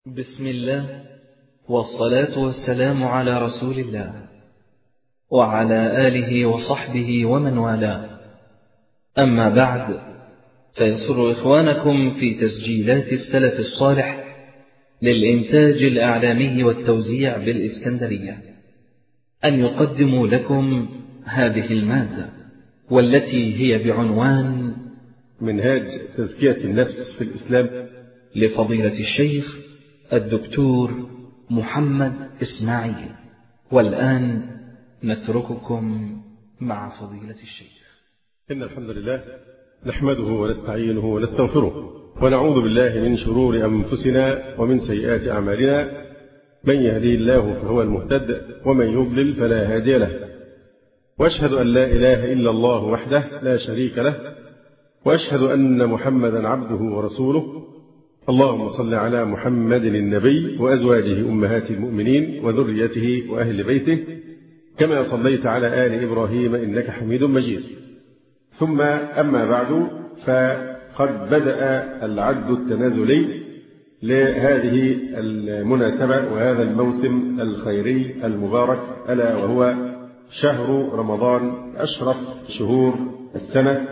بسم الله والصلاة والسلام على رسول الله وعلى آله وصحبه ومن والاه. أما بعد، فيسر إخوانكم في تسجيلات السلف الصالح للإنتاج الإعلامي والتوزيع بالإسكندرية أن يقدموا لكم هذه المادة، والتي هي بعنوان منهاج تزكية النفس في الإسلام لفضيلة الشيخ الدكتور محمد إسماعيل. والآن نترككم مع فضيلة الشيخ. إن الحمد لله نحمده ونستعينه ونستغفره ونعوذ بالله من شرور أنفسنا ومن سيئات أعمالنا، من يهدي الله فهو المهتد ومن يضلل فلا هادي له، وأشهد أن لا إله إلا الله وحده لا شريك له، وأشهد أن محمدا عبده ورسوله. اللهم صل على محمد النبي وأزواجه أمهات المؤمنين وذريته وأهل بيته كما صليت على آل إبراهيم إنك حميد مجيد. ثم أما بعد، فقد بدأ العد التنازلي لهذه المناسبة وهذا الموسم الخيري المبارك، ألا وهو شهر رمضان، أشرف شهور السنة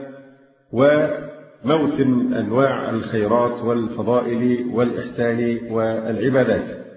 وموسم أنواع الخيرات والفضائل والإحسان والعبادات.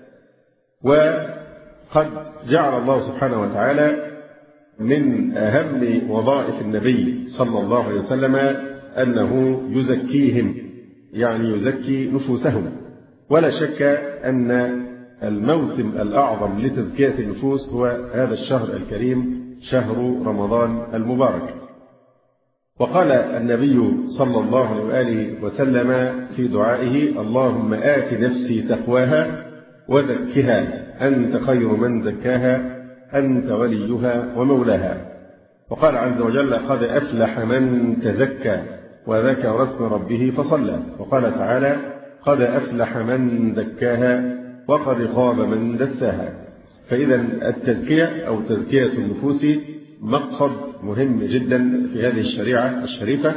وقد جعل الله سبحانه وتعالى من أهم وظائف النبي صلى الله عليه وسلم أنه يزكيهم، يعني يزكي نفوسهم. ولا شك أن الموسم الأعظم لتزكية النفوس هو هذا الشهر الكريم، شهر رمضان المبارك. وقال النبي صلى الله عليه وآله وسلم في دعائه: اللهم آت نفسي تقواها وزكها أنت خير من زكاها أنت وليها ومولاها. وقال عز وجل: قد أفلح من تزكى وذكر اسم ربه فصلى. وقال تعالى: قد أفلح من زكاها وقد خاب من دساها. فإذا التزكية أو تزكية النفوس مقصد مهم جدا في هذه الشريعة الشريفة،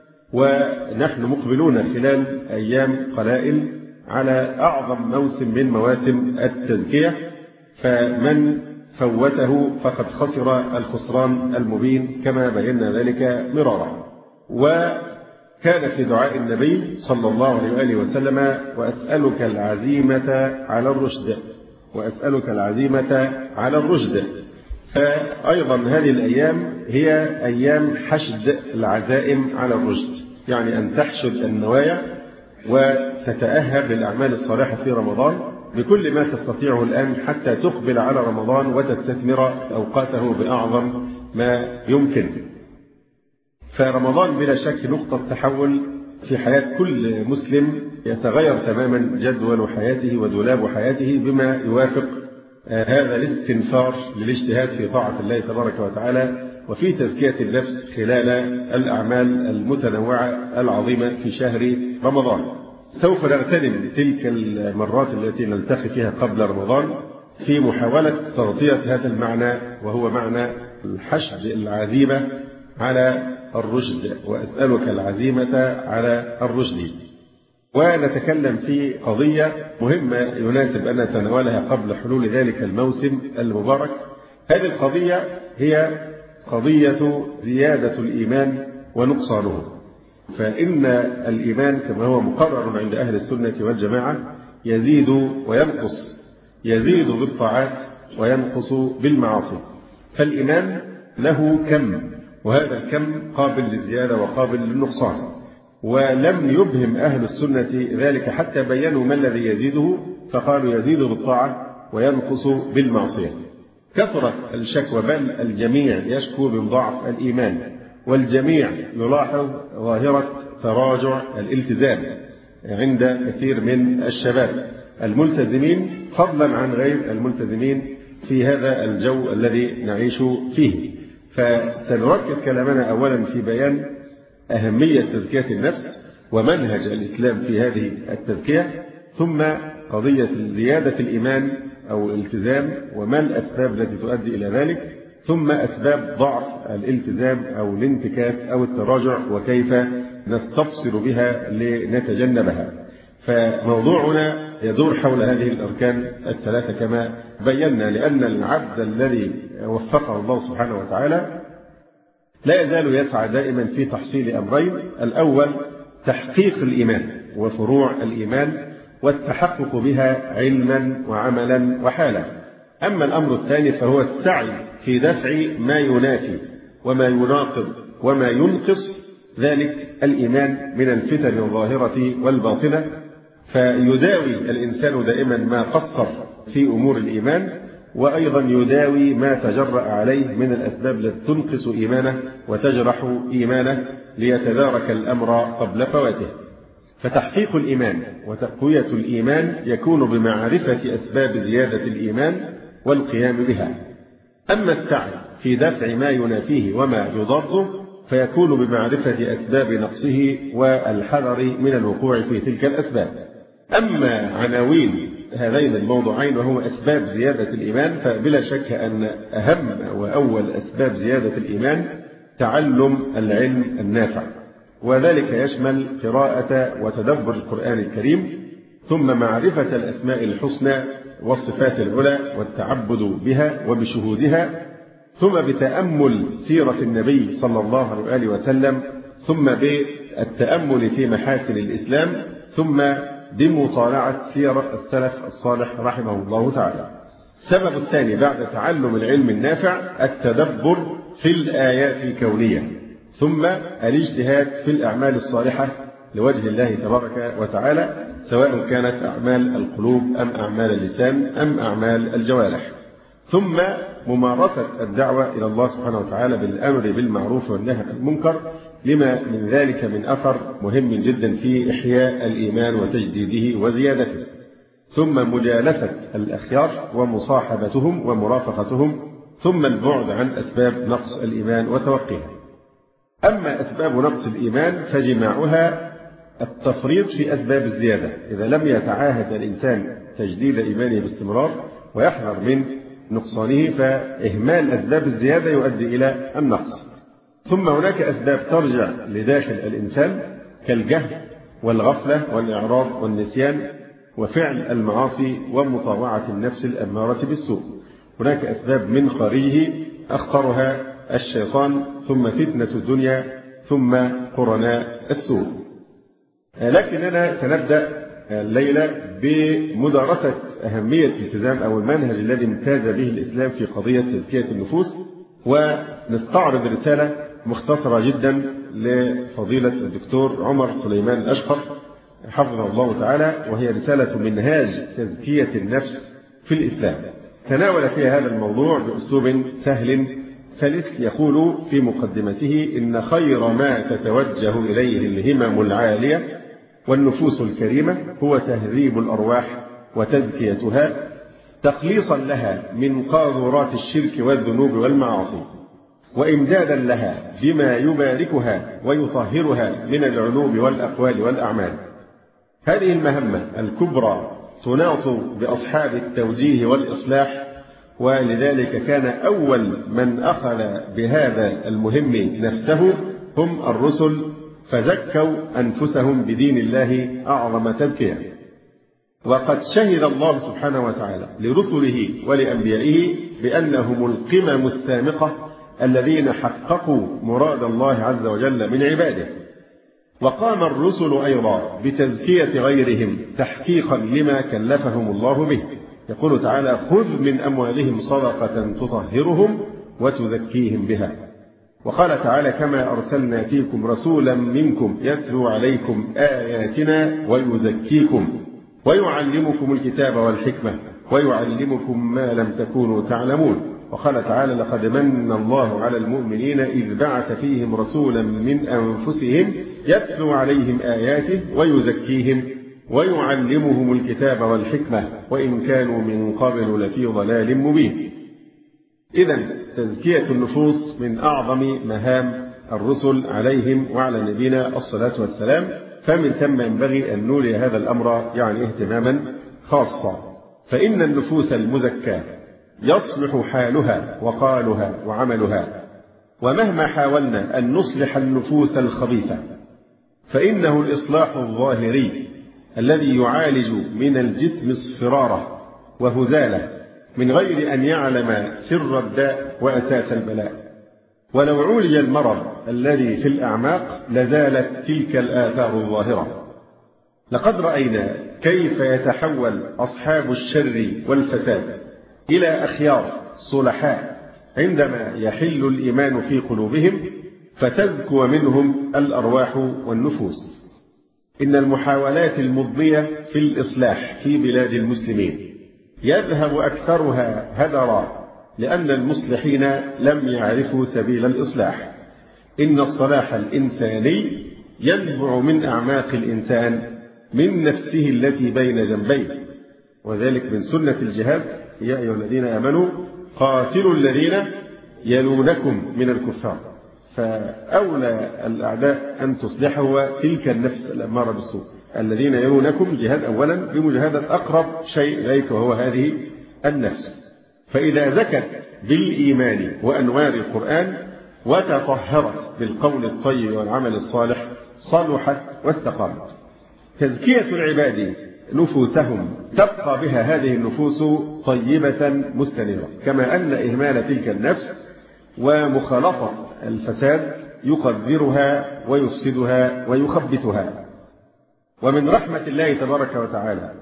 ونحن مقبلون خلال أيام قلائل على أعظم موسم من مواسم التزكية، فمن فوته فقد خسر الخسران المبين كما بينا ذلك مرارا. وكان في دعاء النبي صلى الله عليه وآله وسلم: وأسألك العزيمة على الرشد، وأسألك العزيمة على الرشد. فأيضا هذه الأيام هي أيام حشد العزائم على الرشد، يعني أن تحشد النوايا وتتأهب للأعمال الصالحة في رمضان بكل ما تستطيعه الآن حتى تقبل على رمضان وتستثمر أوقاته بأعظم ما يمكن. فرمضان بلا شك نقطة تحول في حياة كل مسلم، يتغير تماما جدول حياته ودولاب حياته بما يوافق هذا الاستنفار للاجتهاد في طاعة الله تبارك وتعالى وفي تزكية النفس خلال الأعمال المتنوعة العظيمة في شهر رمضان. سوف نغتنم تلك المرات التي نلتقي فيها قبل رمضان في محاولة تغطية هذا المعنى، وهو معنى الحشد العزيمة على الرشد، وأسألك العزيمة على الرشد. ونتكلم في قضية مهمة يناسب أن نتناولها قبل حلول ذلك الموسم المبارك. هذه القضية هي قضية زيادة الإيمان ونقصانه. فإن الإيمان كما هو مقرر عند أهل السنة والجماعة يزيد وينقص، يزيد بالطاعات وينقص بالمعاصي. فالإيمان له كم، وهذا الكم قابل للزيادة وقابل للنقصان، ولم يبهم أهل السنة ذلك حتى بينوا ما الذي يزيده، فقالوا يزيد بالطاعة وينقص بالمعصية. كثرت الشكوى، بل الجميع يشكو من ضعف الإيمان، والجميع يلاحظ ظاهرة تراجع الالتزام عند كثير من الشباب الملتزمين فضلا عن غير الملتزمين في هذا الجو الذي نعيش فيه. فسنركز كلامنا أولا في بيان أهمية تزكية النفس ومنهج الإسلام في هذه التزكية، ثم قضية زيادة الإيمان أو الالتزام وما الأسباب التي تؤدي إلى ذلك، ثم أسباب ضعف الالتزام أو الانتكاس أو التراجع وكيف نستبصر بها لنتجنبها. فموضوعنا يدور حول هذه الأركان الثلاثة كما بينا، لأن العبد الذي وفقه الله سبحانه وتعالى لا يزال يسعى دائما في تحصيل أمرين: الأول تحقيق الإيمان وفروع الإيمان والتحقق بها علما وعملا وحالا. أما الأمر الثاني فهو السعي في دفع ما ينافي وما يناقض وما ينقص ذلك الإيمان من الفتن الظاهرة والباطنة، فيداوي الإنسان دائما ما قصر في أمور الإيمان، وأيضا يداوي ما تجرأ عليه من الأسباب التي تنقص إيمانه وتجرح إيمانه ليتدارك الأمر قبل فواته. فتحقيق الإيمان وتقوية الإيمان يكون بمعرفة أسباب زيادة الإيمان والقيام بها. أما السعي في دفع ما ينافيه وما يضاده فيكون بمعرفة أسباب نقصه والحذر من الوقوع في تلك الأسباب. أما عناوين هذين الموضوعين وهو أسباب زيادة الإيمان، فبلا شك أن أهم وأول أسباب زيادة الإيمان تعلم العلم النافع، وذلك يشمل قراءة وتدبر القرآن الكريم، ثم معرفة الأسماء الحسنى والصفات العلى والتعبد بها وبشهودها، ثم بتأمل سيرة النبي صلى الله عليه وسلم، ثم بالتأمل في محاسن الإسلام، ثم بمطالعة سيرة السلف الصالح رحمه الله تعالى. السبب الثاني بعد تعلم العلم النافع التدبر في الآيات الكونية، ثم الاجتهاد في الأعمال الصالحة لوجه الله تبارك وتعالى، سواء كانت أعمال القلوب أم أعمال اللسان أم أعمال الجوارح، ثم ممارسة الدعوة إلى الله سبحانه وتعالى بالأمر بالمعروف والنهي عن المنكر، لما من ذلك من أثر مهم جدا في إحياء الإيمان وتجديده وزيادته، ثم مجالسة الأخيار ومصاحبتهم ومرافقتهم، ثم البعد عن أسباب نقص الإيمان وتوقيها. أما أسباب نقص الإيمان فجماعها التفريط في أسباب الزيادة، إذا لم يتعاهد الإنسان تجديد إيمانه باستمرار ويحذر من نقصانه فإهمال أسباب الزيادة يؤدي إلى النقص. ثم هناك أسباب ترجع لداخل الإنسان كالجهل والغفلة والإعراض والنسيان وفعل المعاصي ومطاوعة النفس الأمارة بالسوء. هناك أسباب من خارجه أخطرها الشيطان، ثم فتنة الدنيا، ثم قرناء السوء. لكننا سنبدأ الليلة بمدارسة أهمية الالتزام أو المنهج الذي امتاز به الإسلام في قضية تزكية النفوس، ونستعرض رسالة مختصرة جدا لفضيلة الدكتور عمر سليمان الأشقر حفظه الله تعالى، وهي رسالة منهاج تزكية النفس في الإسلام. تناول فيها هذا الموضوع بأسلوب سهل سلس، يقول في مقدمته: إن خير ما تتوجه إليه الهمم العالية والنفوس الكريمة هو تهذيب الأرواح وتزكيتها، تقليصا لها من قاذورات الشرك والذنوب والمعاصي، وإمدادا لها بما يباركها ويطهرها من العلوم والأقوال والأعمال. هذه المهمة الكبرى تناط بأصحاب التوجيه والإصلاح، ولذلك كان أول من أخذ بهذا المهم نفسه هم الرسل، فزكوا أنفسهم بدين الله أعظم تزكية. وقد شهد الله سبحانه وتعالى لرسله ولأنبيائه بأنهم القمم السامقة الذين حققوا مراد الله عز وجل من عباده. وقام الرسل أيضا بتزكية غيرهم تحقيقا لما كلفهم الله به. يقول تعالى: خذ من أموالهم صدقة تطهرهم وتزكيهم بها. وقال تعالى: كما أرسلنا فيكم رسولا منكم يتلو عليكم آياتنا ويزكيكم ويعلمكم الكتاب والحكمة ويعلمكم ما لم تكونوا تعلمون. وقال تعالى: لقد من الله على المؤمنين إذ بعث فيهم رسولا من أنفسهم يتلو عليهم آياته ويزكيهم ويعلمهم الكتاب والحكمة وإن كانوا من قبل لفي ضلال مبين. إذن تزكية النفوس من أعظم مهام الرسل عليهم وعلى نبينا الصلاة والسلام، فمن ثم ينبغي أن نولي هذا الأمر اهتماما خاصا. فإن النفوس المزكاة يصلح حالها وقالها وعملها، ومهما حاولنا أن نصلح النفوس الخبيثة فإنه الإصلاح الظاهري الذي يعالج من الجسم اصفراره وهزاله من غير أن يعلم سر الداء وأساس البلاء. ولو عولج المرض الذي في الأعماق لزالت تلك الآثار الظاهرة. لقد رأينا كيف يتحول أصحاب الشر والفساد إلى أخيار صلحاء عندما يحل الإيمان في قلوبهم فتزكو منهم الأرواح والنفوس. إن المحاولات المضنية في الإصلاح في بلاد المسلمين يذهب أكثرها هدرا لأن المصلحين لم يعرفوا سبيل الإصلاح. إن الصلاح الإنساني ينبع من أعماق الإنسان من نفسه التي بين جنبيه، وذلك من سنة الجهاد: يا أيها الذين آمنوا قاتلوا الذين يلونكم من الكفار. فأولى الأعداء أن تصلحه هو تلك النفس الأمارة بالسوء. الذين يلونكم جهاد أولا بمجاهدة أقرب شيء إليك وهو هذه النفس. فإذا زكت بالإيمان وأنوار القرآن وتطهرت بالقول الطيب والعمل الصالح صلحت واستقامت. تزكية العباد نفوسهم تبقى بها هذه النفوس طيبة مستنيرة، كما أن إهمال تلك النفس ومخالطة الفساد يقذرها ويفسدها ويخبثها. ومن رحمة الله تبارك وتعالى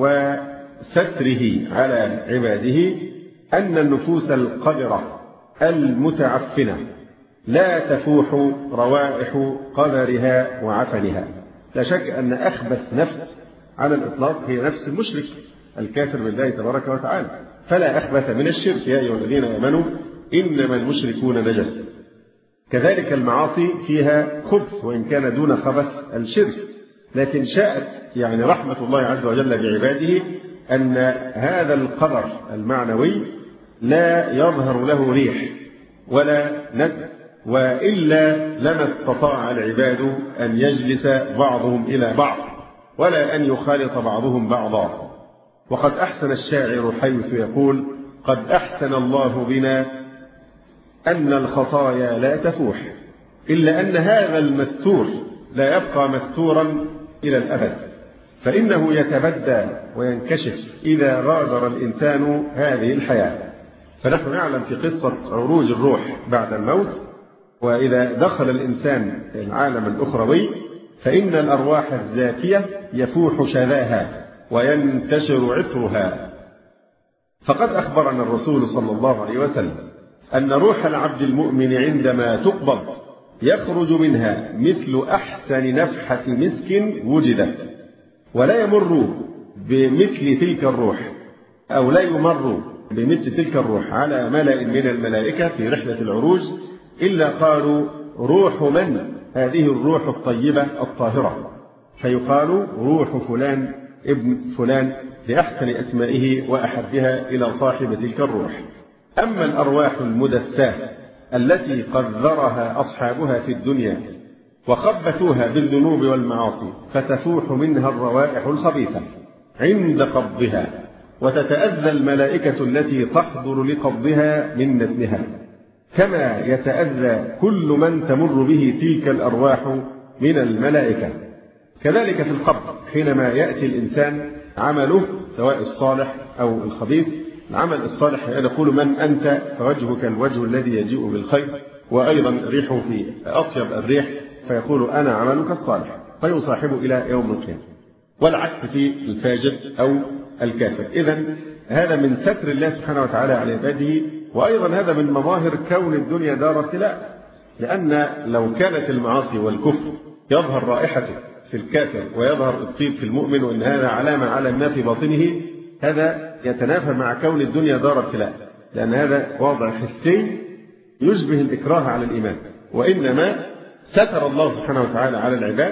وستره على عباده أن النفوس القذرة المتعفنة لا تفوح روائح قذرها وعفنها. لا شك أن أخبث نفس على الإطلاق هي نفس المشرك الكافر بالله تبارك وتعالى، فلا أخبث من الشرك: يا أيها الذين آمنوا إنما المشركون نجس. كذلك المعاصي فيها خبث وإن كان دون خبث الشرك، لكن شاءت رحمة الله عز وجل بعباده أن هذا القدر المعنوي لا يظهر له ريح ولا ند، وإلا لما استطاع العباد أن يجلس بعضهم إلى بعض ولا أن يخالط بعضهم بعضا. وقد أحسن الشاعر حيث يقول: قد أحسن الله بنا أن الخطايا لا تفوح، إلا أن هذا المستور لا يبقى مستورا إلى الأبد، فإنه يتبدى وينكشف إذا غادر الإنسان هذه الحياة. فنحن نعلم في قصة عروج الروح بعد الموت، وإذا دخل الإنسان العالم الأخروي فإن الأرواح الزاكية يفوح شذاها وينتشر عطرها. فقد أخبرنا الرسول صلى الله عليه وسلم أن روح العبد المؤمن عندما تقبض يخرج منها مثل أحسن نفحة مسك وجدت، ولا يمر بمثل تلك الروح أو لا يمر بمثل تلك الروح على ملأ من الملائكة في رحلة العروج إلا قالوا: روح من؟ هذه الروح الطيبة الطاهرة، فيقال: روح فلان ابن فلان، بأحسن أسمائه وأحبها إلى صاحب تلك الروح. أما الأرواح المدثاة التي قذرها أصحابها في الدنيا وخبثوها بالذنوب والمعاصي فتفوح منها الروائح الخبيثة عند قبضها، وتتأذى الملائكة التي تحضر لقبضها من نتنها، كما يتأذى كل من تمر به تلك الأرواح من الملائكة. كذلك في القبر حينما يأتي الإنسان عمله سواء الصالح أو الخبيث. العمل الصالح يقول: من أنت؟ فوجهك الوجه الذي يجيء بالخير، وأيضا ريحه في أطيب الريح، فيقول: أنا عملك الصالح، فيصاحبه إلى يوم القيامة. والعكس في الفاجر أو الكافر. إذن هذا من ستر الله سبحانه وتعالى على عباده، وأيضا هذا من مظاهر كون الدنيا دار ابتلاء، لأن لو كانت المعاصي والكفر يظهر رائحته في الكافر ويظهر الطيب في المؤمن، وأن هذا علامة على ما في باطنه، هذا يتنافى مع كون الدنيا دار ابتلاء، لأن هذا وضع حسي يشبه الإكراه على الإيمان. وإنما ستر الله سبحانه وتعالى على العباد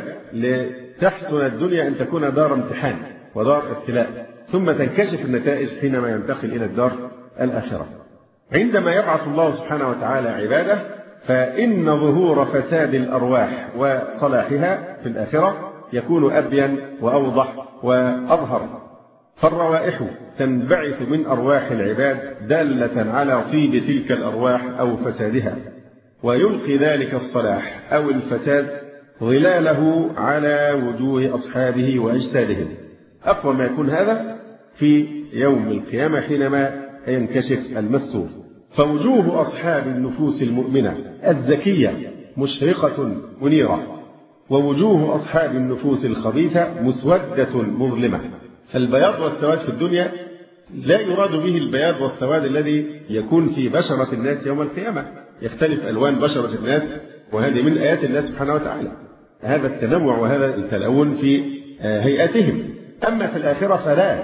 لتحسن الدنيا أن تكون دار امتحان ودار ابتلاء، ثم تنكشف النتائج حينما ينتقل إلى الدار الآخرة. عندما يبعث الله سبحانه وتعالى عباده فإن ظهور فساد الأرواح وصلاحها في الآخرة يكون أبين وأوضح وأظهر. فالروائح تنبعث من أرواح العباد دالة على طيب تلك الأرواح أو فسادها، ويلقي ذلك الصلاح أو الفساد ظلاله على وجوه أصحابه وأجسادهم. أقوى ما يكون هذا في يوم القيامة حينما ينكشف المستور. فوجوه أصحاب النفوس المؤمنة الزكية مشرقة منيرة، ووجوه أصحاب النفوس الخبيثة مسودة مظلمة. فالبياض والسواد في الدنيا لا يراد به البياض والسواد الذي يكون في بشرة الناس يوم القيامة، يختلف ألوان بشرة الناس، وهذه من آيات الله سبحانه وتعالى، هذا التنوع وهذا التلون في هيئاتهم. أما في الآخرة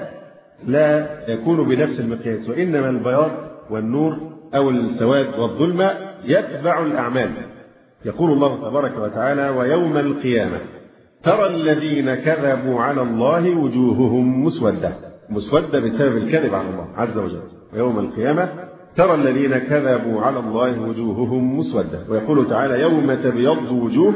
لا يكون بنفس المقياس، وإنما البياض والنور أو السواد والظلمة يتبع الأعمال. يقول الله تبارك وتعالى: ويوم القيامة ترى الذين كذبوا على الله وجوههم مسودة بسبب الكذب على الله عز وجل. ويوم القيامة ترى الذين كذبوا على الله وجوههم مسودة. ويقول تعالى: يوم تبيض وجوه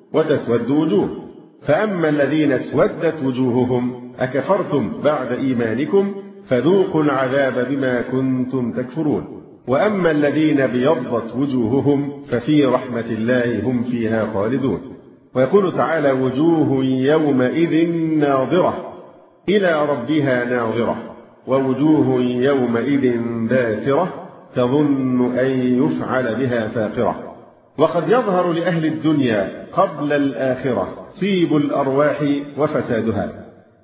وتسود وجوه، فأما الذين اسودت وجوههم أكفرتم بعد إيمانكم فذوقوا العذاب بما كنتم تكفرون، وأما الذين بيضت وجوههم ففي رحمة الله هم فيها خالدون. ويقول تعالى: وجوه يومئذ ناظرة إلى ربها ناظرة، ووجوه يومئذ باسرة تظن أن يفعل بها فاقرة. وقد يظهر لأهل الدنيا قبل الآخرة طيب الأرواح وفسادها،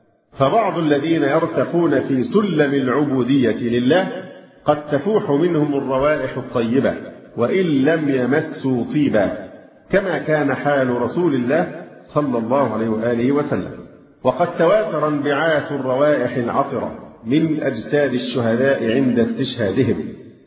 فبعض الذين يرتقون في سلم العبودية لله قد تفوح منهم الروائح الطيبة وإن لم يمسوا طيبا، كما كان حال رسول الله صلى الله عليه وآله وسلم. وقد تواتر انبعاث الروائح العطرة من أجساد الشهداء عند استشهادهم،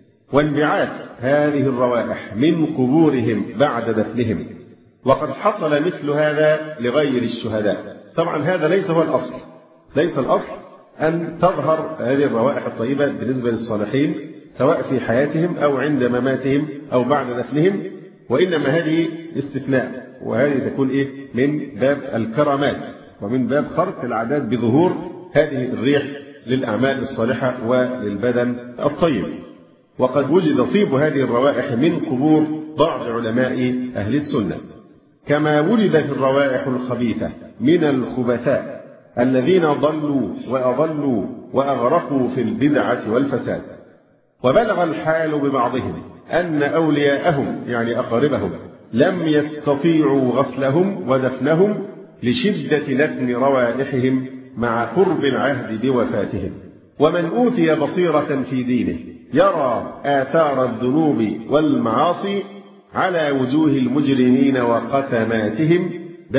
وانبعاث هذه الروائح من قبورهم بعد دفنهم، وقد حصل مثل هذا لغير الشهداء. طبعا هذا ليس هو الأصل، ليس الأصل أن تظهر هذه الروائح الطيبة بالنسبة للصالحين سواء في حياتهم أو عند مماتهم أو بعد دفنهم، وإنما هذه استثناء، وهذه تكون من باب الكرامات ومن باب خرق العادات بظهور هذه الريح للأعمال الصالحة وللبدن الطيب. وقد وجد طيب هذه الروائح من قبور بعض علماء أهل السنة، كما وجدت الروائح الخبيثة من الخبثاء الذين ضلوا وأضلوا وأغرقوا في البدعة والفساد. وبلغ الحال ببعضهم أن أولياءهم يعني أقاربهم لم يستطيعوا غسلهم ودفنهم لشدة نتن روائحهم مع قرب العهد بوفاتهم. ومن أوتي بصيرة في دينه يرى آثار الذنوب والمعاصي على وجوه المجرمين وقسماتهم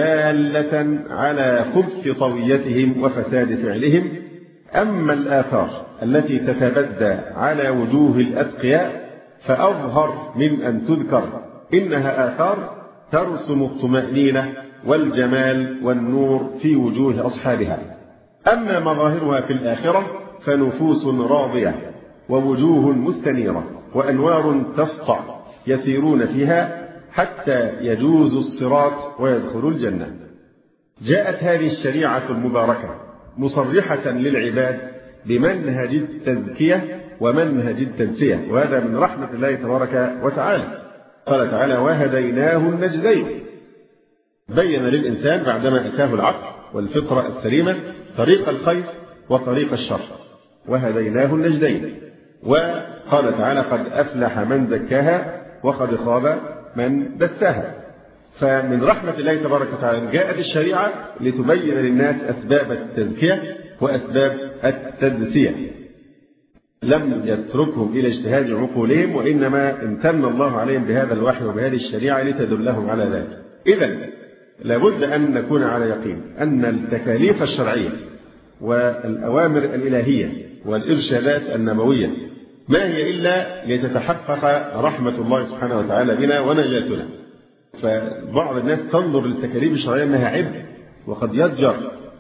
دالة على خبث طويتهم وفساد فعلهم. أما الآثار التي تتبدى على وجوه الأتقياء فأظهر من أن تذكر، إنها آثار ترسم الطمأنينة والجمال والنور في وجوه أصحابها. أما مظاهرها في الآخرة فنفوس راضية ووجوه مستنيرة وأنوار تسطع يسيرون فيها حتى يجوزوا الصراط ويدخلوا الجنة. جاءت هذه الشريعة المباركة مصرحة للعباد بمنهج التزكية ومنهج التنسية، وهذا من رحمة الله تبارك وتعالى. قال تعالى: وهديناه النجدين. بين للإنسان بعدما أتاه العقل والفطرة السليمة طريق الخير وطريق الشر، وهديناه النجدين. وقال تعالى: قد أفلح من زكاها وقد خاب من دساها. فمن رحمة الله تبارك وتعالى جاءت الشريعة لتبين للناس أسباب التزكية وأسباب التدسية، لم يتركهم إلى اجتهاد عقولهم، وإنما امتن الله عليهم بهذا الوحي وبهذه الشريعة لتدلهم على ذلك. إذن لابد أن نكون على يقين أن التكاليف الشرعية والأوامر الإلهية والإرشادات النبوية ما هي إلا لتتحقق رحمة الله سبحانه وتعالى بنا ونجاتنا. فبعض الناس تنظر للتكاليف الشرعية أنها عبء وقد يضجر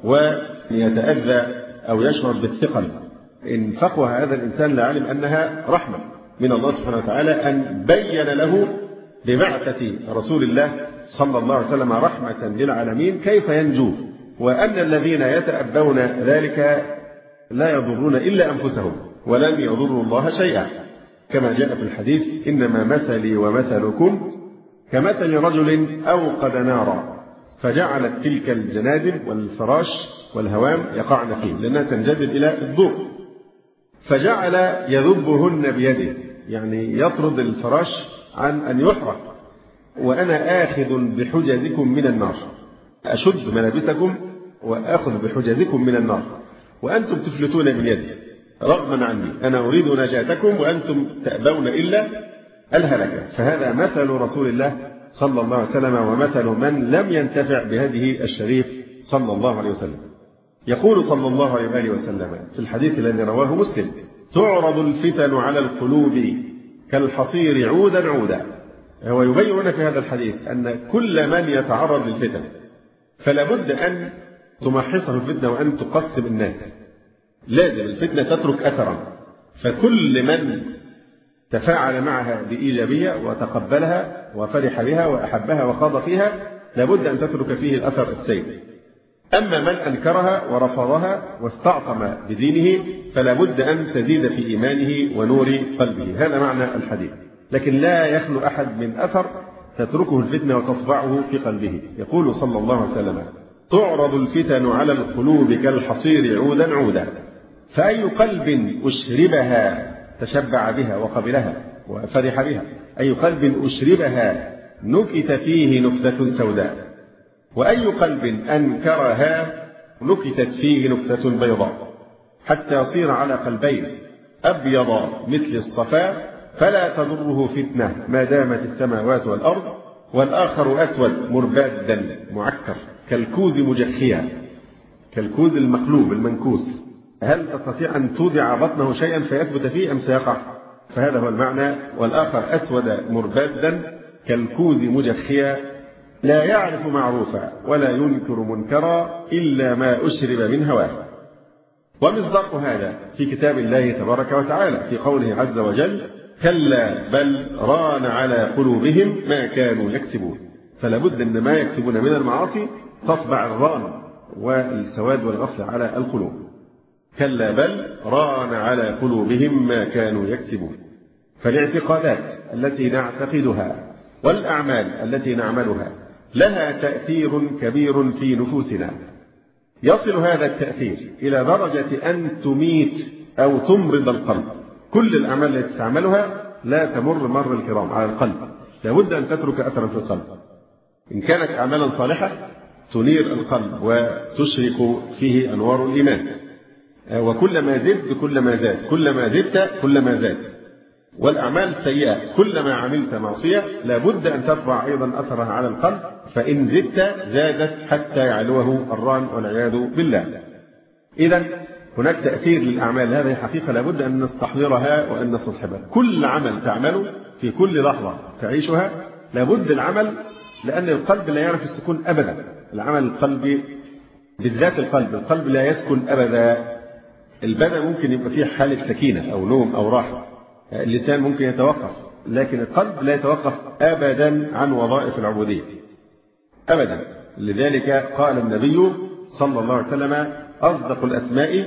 ويتأذى أو يشعر بالثقل. إن فقه هذا الإنسان لعلم أنها رحمة من الله سبحانه وتعالى أن بين له ببعثة رسول الله صلى الله عليه وسلم رحمة للعالمين كيف ينجو، وأن الذين يتأبون ذلك لا يضرون إلا أنفسهم ولن يضروا الله شيئا، كما جاء في الحديث: إنما مثلي ومثلكم كمثل رجل أوقد نارا فجعلت تلك الجنادب والفراش والهوام يقعن فيه لأنها تنجذب إلى الضوء، فجعل يذبهن بيده، يعني يطرد الفراش عن أن يحرق. وأنا آخذ بحجزكم من النار، أشد ملابسكم وأخذ بحجزكم من النار وأنتم تفلتون من يدي رغما عني، أنا أريد نجاتكم وأنتم تأبون إلا الهلكة. فهذا مثل رسول الله صلى الله عليه وسلم ومثل من لم ينتفع بهذه الشريف صلى الله عليه وسلم. يقول صلى الله عليه وآله وسلم في الحديث الذي رواه مسلم: تعرض الفتن على القلوب كالحصير عودا عودا. هو يبين في هذا الحديث أن كل من يتعرض للفتن فلا بد أن تمحصه الفتنة وأن تقسم الناس، لازم الفتنة تترك أثرا، فكل من تفاعل معها بإيجابية وتقبلها وفرح بها وأحبها وخاض فيها لابد أن تترك فيه الأثر السيء. أما من أنكرها ورفضها واستعصم بدينه فلا بد أن تزيد في إيمانه ونور قلبه. هذا معنى الحديث. لكن لا يخلو أحد من أثر تتركه الفتنة وتطبعه في قلبه. يقول صلى الله عليه وسلم: تعرض الفتن على القلوب كالحصير عودا عودا، فأي قلب أشربها تشبع بها وقبلها وفرح بها، أي قلب أشربها نكت فيه نكتة سوداء، وأي قلب أنكرها نكتت فيه نكتة بيضاء، حتى يصير على قلبين أبيض مثل الصفاء فلا تضره فتنة ما دامت السماوات والأرض، والآخر أسود مربادا معكر كالكوز مجخيا، كالكوز المقلوب المنكوس. هل تستطيع أن تودع بطنه شيئا فيثبت فيه أم سيقع؟ فهذا هو المعنى. والآخر أسود مربادا كالكوز مجخيا لا يعرف معروفا ولا ينكر منكرا إلا ما أشرب من هواه. ومصداق هذا في كتاب الله تبارك وتعالى في قوله عز وجل: كلا بل ران على قلوبهم ما كانوا يكسبون. فلا بد أن ما يكسبون من المعاصي تطبع الران والسواد والغفلة على القلوب. كلا بل ران على قلوبهم ما كانوا يكسبون. فالاعتقادات التي نعتقدها والأعمال التي نعملها لها تأثير كبير في نفوسنا، يصل هذا التأثير إلى درجة أن تميت أو تمرض القلب. كل الأعمال التي تعملها لا تمر مر الكرام على القلب، لابد أن تترك أثرا في القلب. إن كانت أعمالا صالحة تنير القلب وتشرق فيه أنوار الإيمان، وكلما زدت كلما زاد، كلما زدت كلما زاد. والأعمال السيئة كلما عملت معصية لابد أن تطبع أيضا أثرها على القلب، فإن زدت زادت حتى يعلوه الران والعياذ بالله. إذن هناك تأثير للأعمال، هذه حقيقة لابد أن نستحضرها وأن نستصحبها. كل عمل تعمله في كل لحظة تعيشها لابد العمل، لأن القلب لا يعرف السكون أبدا. العمل القلبي بالذات القلب لا يسكن أبدا. البدن ممكن يبقى فيه حالة سكينة أو نوم أو راحة، اللسان ممكن يتوقف، لكن القلب لا يتوقف أبدا عن وظائف العبودية أبدا. لذلك قال النبي صلى الله عليه وسلم: أصدق الأسماء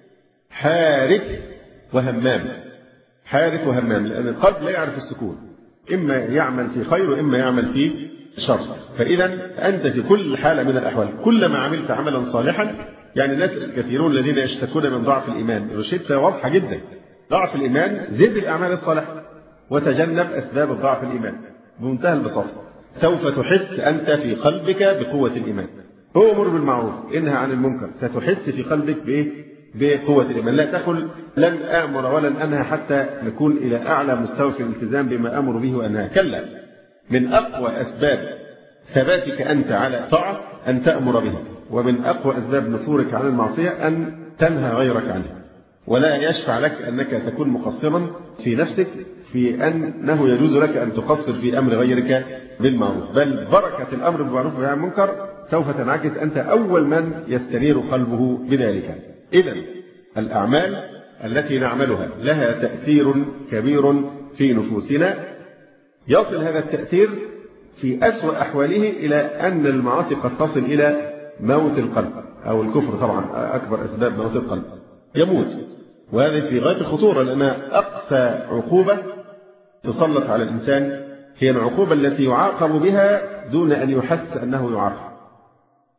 حارث وهمام. حارث وهمام، لأن القلب لا يعرف السكون، إما يعمل في خير وإما يعمل في شر. فإذا أنت في كل حالة من الأحوال كلما عملت عملا صالحا، يعني الناس الكثيرون الذين يشتكون من ضعف الإيمان روشتة واضحة جدا: ضعف الإيمان زد الأعمال الصالحة وتجنب أسباب ضعف الإيمان بمنتهى البساطة. سوف تحس أنت في قلبك بقوة الإيمان. هو أمر بالمعروف انهى عن المنكر، ستحس في قلبك بقوة الإيمان. لا تقل لن آمر ولن أنهى حتى نكون إلى أعلى مستوى في الالتزام بما أمر به وأنهى. كلا، من أقوى أسباب ثباتك أنت على طاعة أن تأمر به، ومن أقوى أسباب نفورك عن المعصية أن تنهى غيرك عنها. ولا يشفع لك أنك تكون مقصرا في نفسك في أنه يجوز لك أن تقصر في أمر غيرك بالمعروف، بل بركة الأمر بالمعروف والنهي عن المنكر سوف تنعكس، أنت أول من يستنير قلبه بذلك. إذن الأعمال التي نعملها لها تأثير كبير في نفوسنا، يصل هذا التأثير في أسوأ أحواله إلى أن المعاصي قد تصل إلى موت القلب، أو الكفر طبعا أكبر أسباب موت القلب، يموت. وهذا في غاية الخطورة، لأن أقسى عقوبة تسلط على الإنسان هي العقوبة التي يعاقب بها دون أن يحس أنه يعاقب.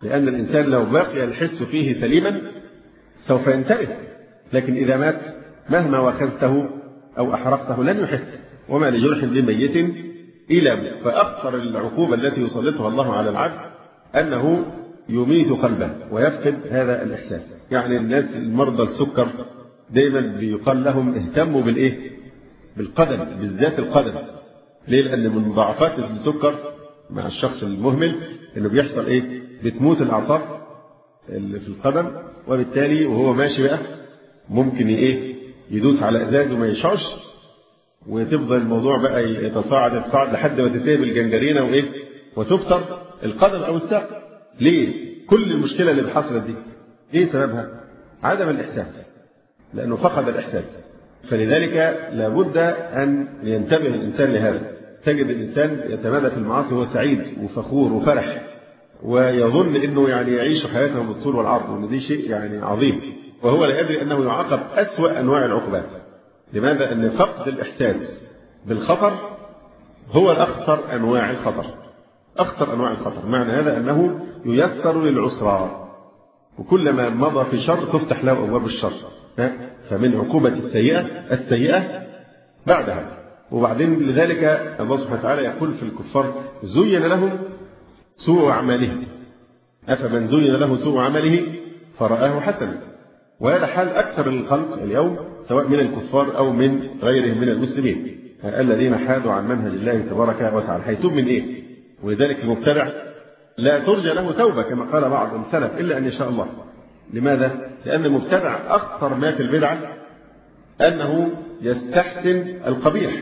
لأن الإنسان لو بقي الحس فيه سليما سوف ينتبه، لكن إذا مات مهما وخزته أو أحرقته لن يحس. وما لجرح بميت إلم. فأخطر العقوبة التي يسلطها الله على العبد أنه يميت قلبه ويفقد هذا الإحساس. يعني الناس المرضى السكر دائما بيقال لهم اهتموا بالإيه؟ بالقدم، بالذات القدم. ليه؟ لأن من مضاعفات السكر مع الشخص المهمل إنه بيحصل إيه؟ بتموت الأعصاب اللي في القدم، وبالتالي وهو ماشي بقى ممكن إيه؟ يدوس على إزاز وما يشعرش، وتفضل الموضوع بقى يتصاعد لحد ما تنتهي بالجنجرينة وإيه؟ وتفطر القدم أو الساق. ليه؟ كل المشكلة اللي حصلت دي إيه سببها؟ عدم الإحساس، لأنه فقد الإحساس. فلذلك لابد أن ينتبه الإنسان لهذا. تجد الإنسان يتمادى في المعاصي وهو سعيد وفخور وفرح، ويظن أنه يعني يعيش حياته بالطول والعرض، وأن دي شيء يعني عظيم، وهو لا يدري أنه يعاقب أسوأ أنواع العقوبات. لماذا؟ أن فقد الإحساس بالخطر هو الأخطر أنواع الخطر. أخطر أنواع الخطر معنى هذا أنه ييسر للعسرى، وكلما مضى في شر تفتح له أبواب الشر. فمن عقوبة السيئة بعدها. وبعدين لذلك الله سبحانه وتعالى يقول في الكفار زين لهم سوء أعمالهم، أفمن زين له سوء عمله فرآه حسنا. وهذا حال أكثر الخلق اليوم سواء من الكفار أو من غيرهم من المسلمين الذين حادوا عن منهج الله تبارك وتعالى. هيتوب من إيه؟ ولذلك المبتدع لا ترجى له توبة كما قال بعض السلف إلا أن يشاء الله. لماذا؟ لأن المبتدع أخطر ما في البدعة أنه يستحسن القبيح،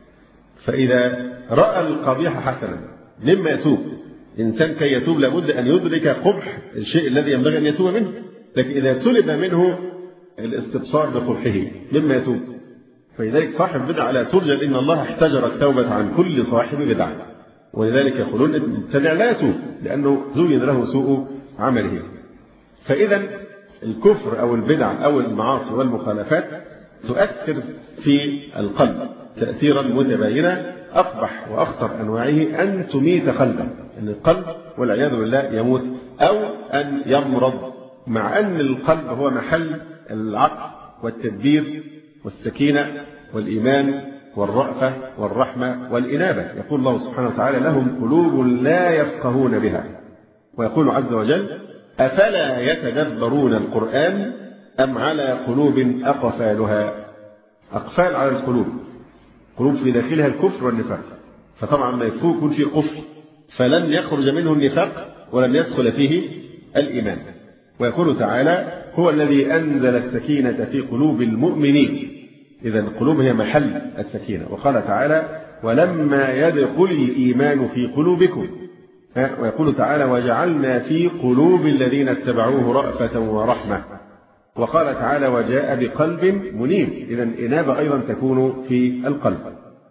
فإذا رأى القبيح حسنا مما يتوب. إنسان كي يتوب لابد أن يدرك قبح الشيء الذي ينبغي أن يتوب منه، لكن إذا سلب منه الاستبصار بقبحه مما يتوب. فلذلك صاحب بدعة لا ترجى، إن الله احتجر التوبة عن كل صاحب بدعة. ولذلك يقولون المبتدع لا يتوب لأنه زين له سوء عمله. فإذا الكفر أو البدع أو المعاصي والمخالفات تؤثر في القلب تأثيرا متباينا. أقبح وأخطر أنواعه أن تميت قلبه، أن القلب والعياذ بالله يموت أو أن يمرض، مع أن القلب هو محل العقل والتدبير والسكينة والإيمان والرأفة والرحمة والإنابة. يقول الله سبحانه وتعالى لهم قلوب لا يفقهون بها، ويقول عز وجل أفلا يتدبرون القرآن أم على قلوب أقفالها. أقفال على القلوب، قلوب في داخلها الكفر والنفاق، فطبعا ما يكون فيه قفل فلن يخرج منه النفاق ولن يدخل فيه الإيمان. ويقول تعالى هو الذي أنزل السكينة في قلوب المؤمنين. إذا القلوب هي محل السكينة. وقال تعالى ولما يدخل الإيمان في قلوبكم. ويقول تعالى وجعلنا في قلوب الذين اتبعوه رأفة ورحمة. وقال تعالى وجاء بقلب منيب. إذا الإنابة أيضا تكون في القلب.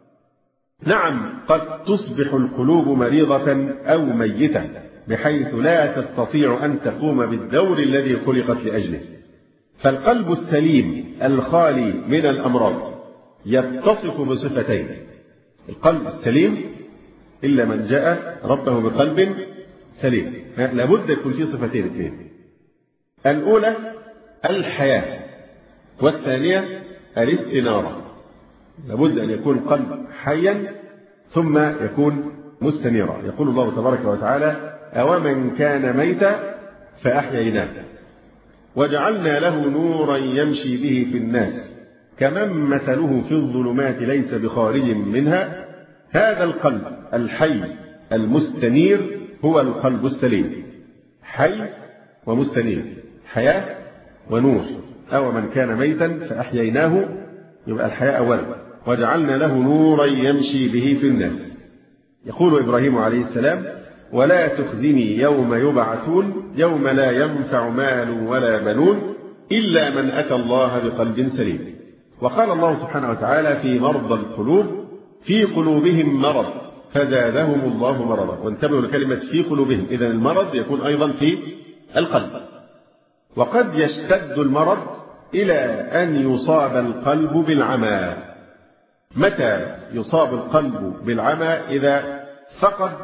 نعم قد تصبح القلوب مريضة أو ميتة بحيث لا تستطيع أن تقوم بالدور الذي خلقت لأجله. فالقلب السليم الخالي من الأمراض يتصف بصفتين. القلب السليم إلا من جاء ربه بقلب سليم، لابد يكون فيه صفتين اثنين. الأولى الحياة، والثانية الاستنارة. لابد أن يكون قلب حيا ثم يكون مستنيرا. يقول الله تبارك وتعالى أومن كان ميتا فأحييناه وجعلنا له نورا يمشي به في الناس كمن مثله في الظلمات ليس بخارج منها. هذا القلب الحي المستنير هو القلب السليم. حي ومستنير، حياة ونور. أومن كان ميتا فأحييناه، يبقى الحياة أولا، وجعلنا له نورا يمشي به في الناس. يقول إبراهيم عليه السلام ولا تخزني يوم يبعثون يوم لا ينفع مال ولا بنون إلا من أتى الله بقلب سليم. وقال الله سبحانه وتعالى في مرضى القلوب في قلوبهم مرض فزادهم الله مرضا. وانتبهوا لكلمة في قلوبهم، إذن المرض يكون أيضا في القلب. وقد يشتد المرض إلى أن يصاب القلب بالعمى. متى يصاب القلب بالعمى؟ إذا فقد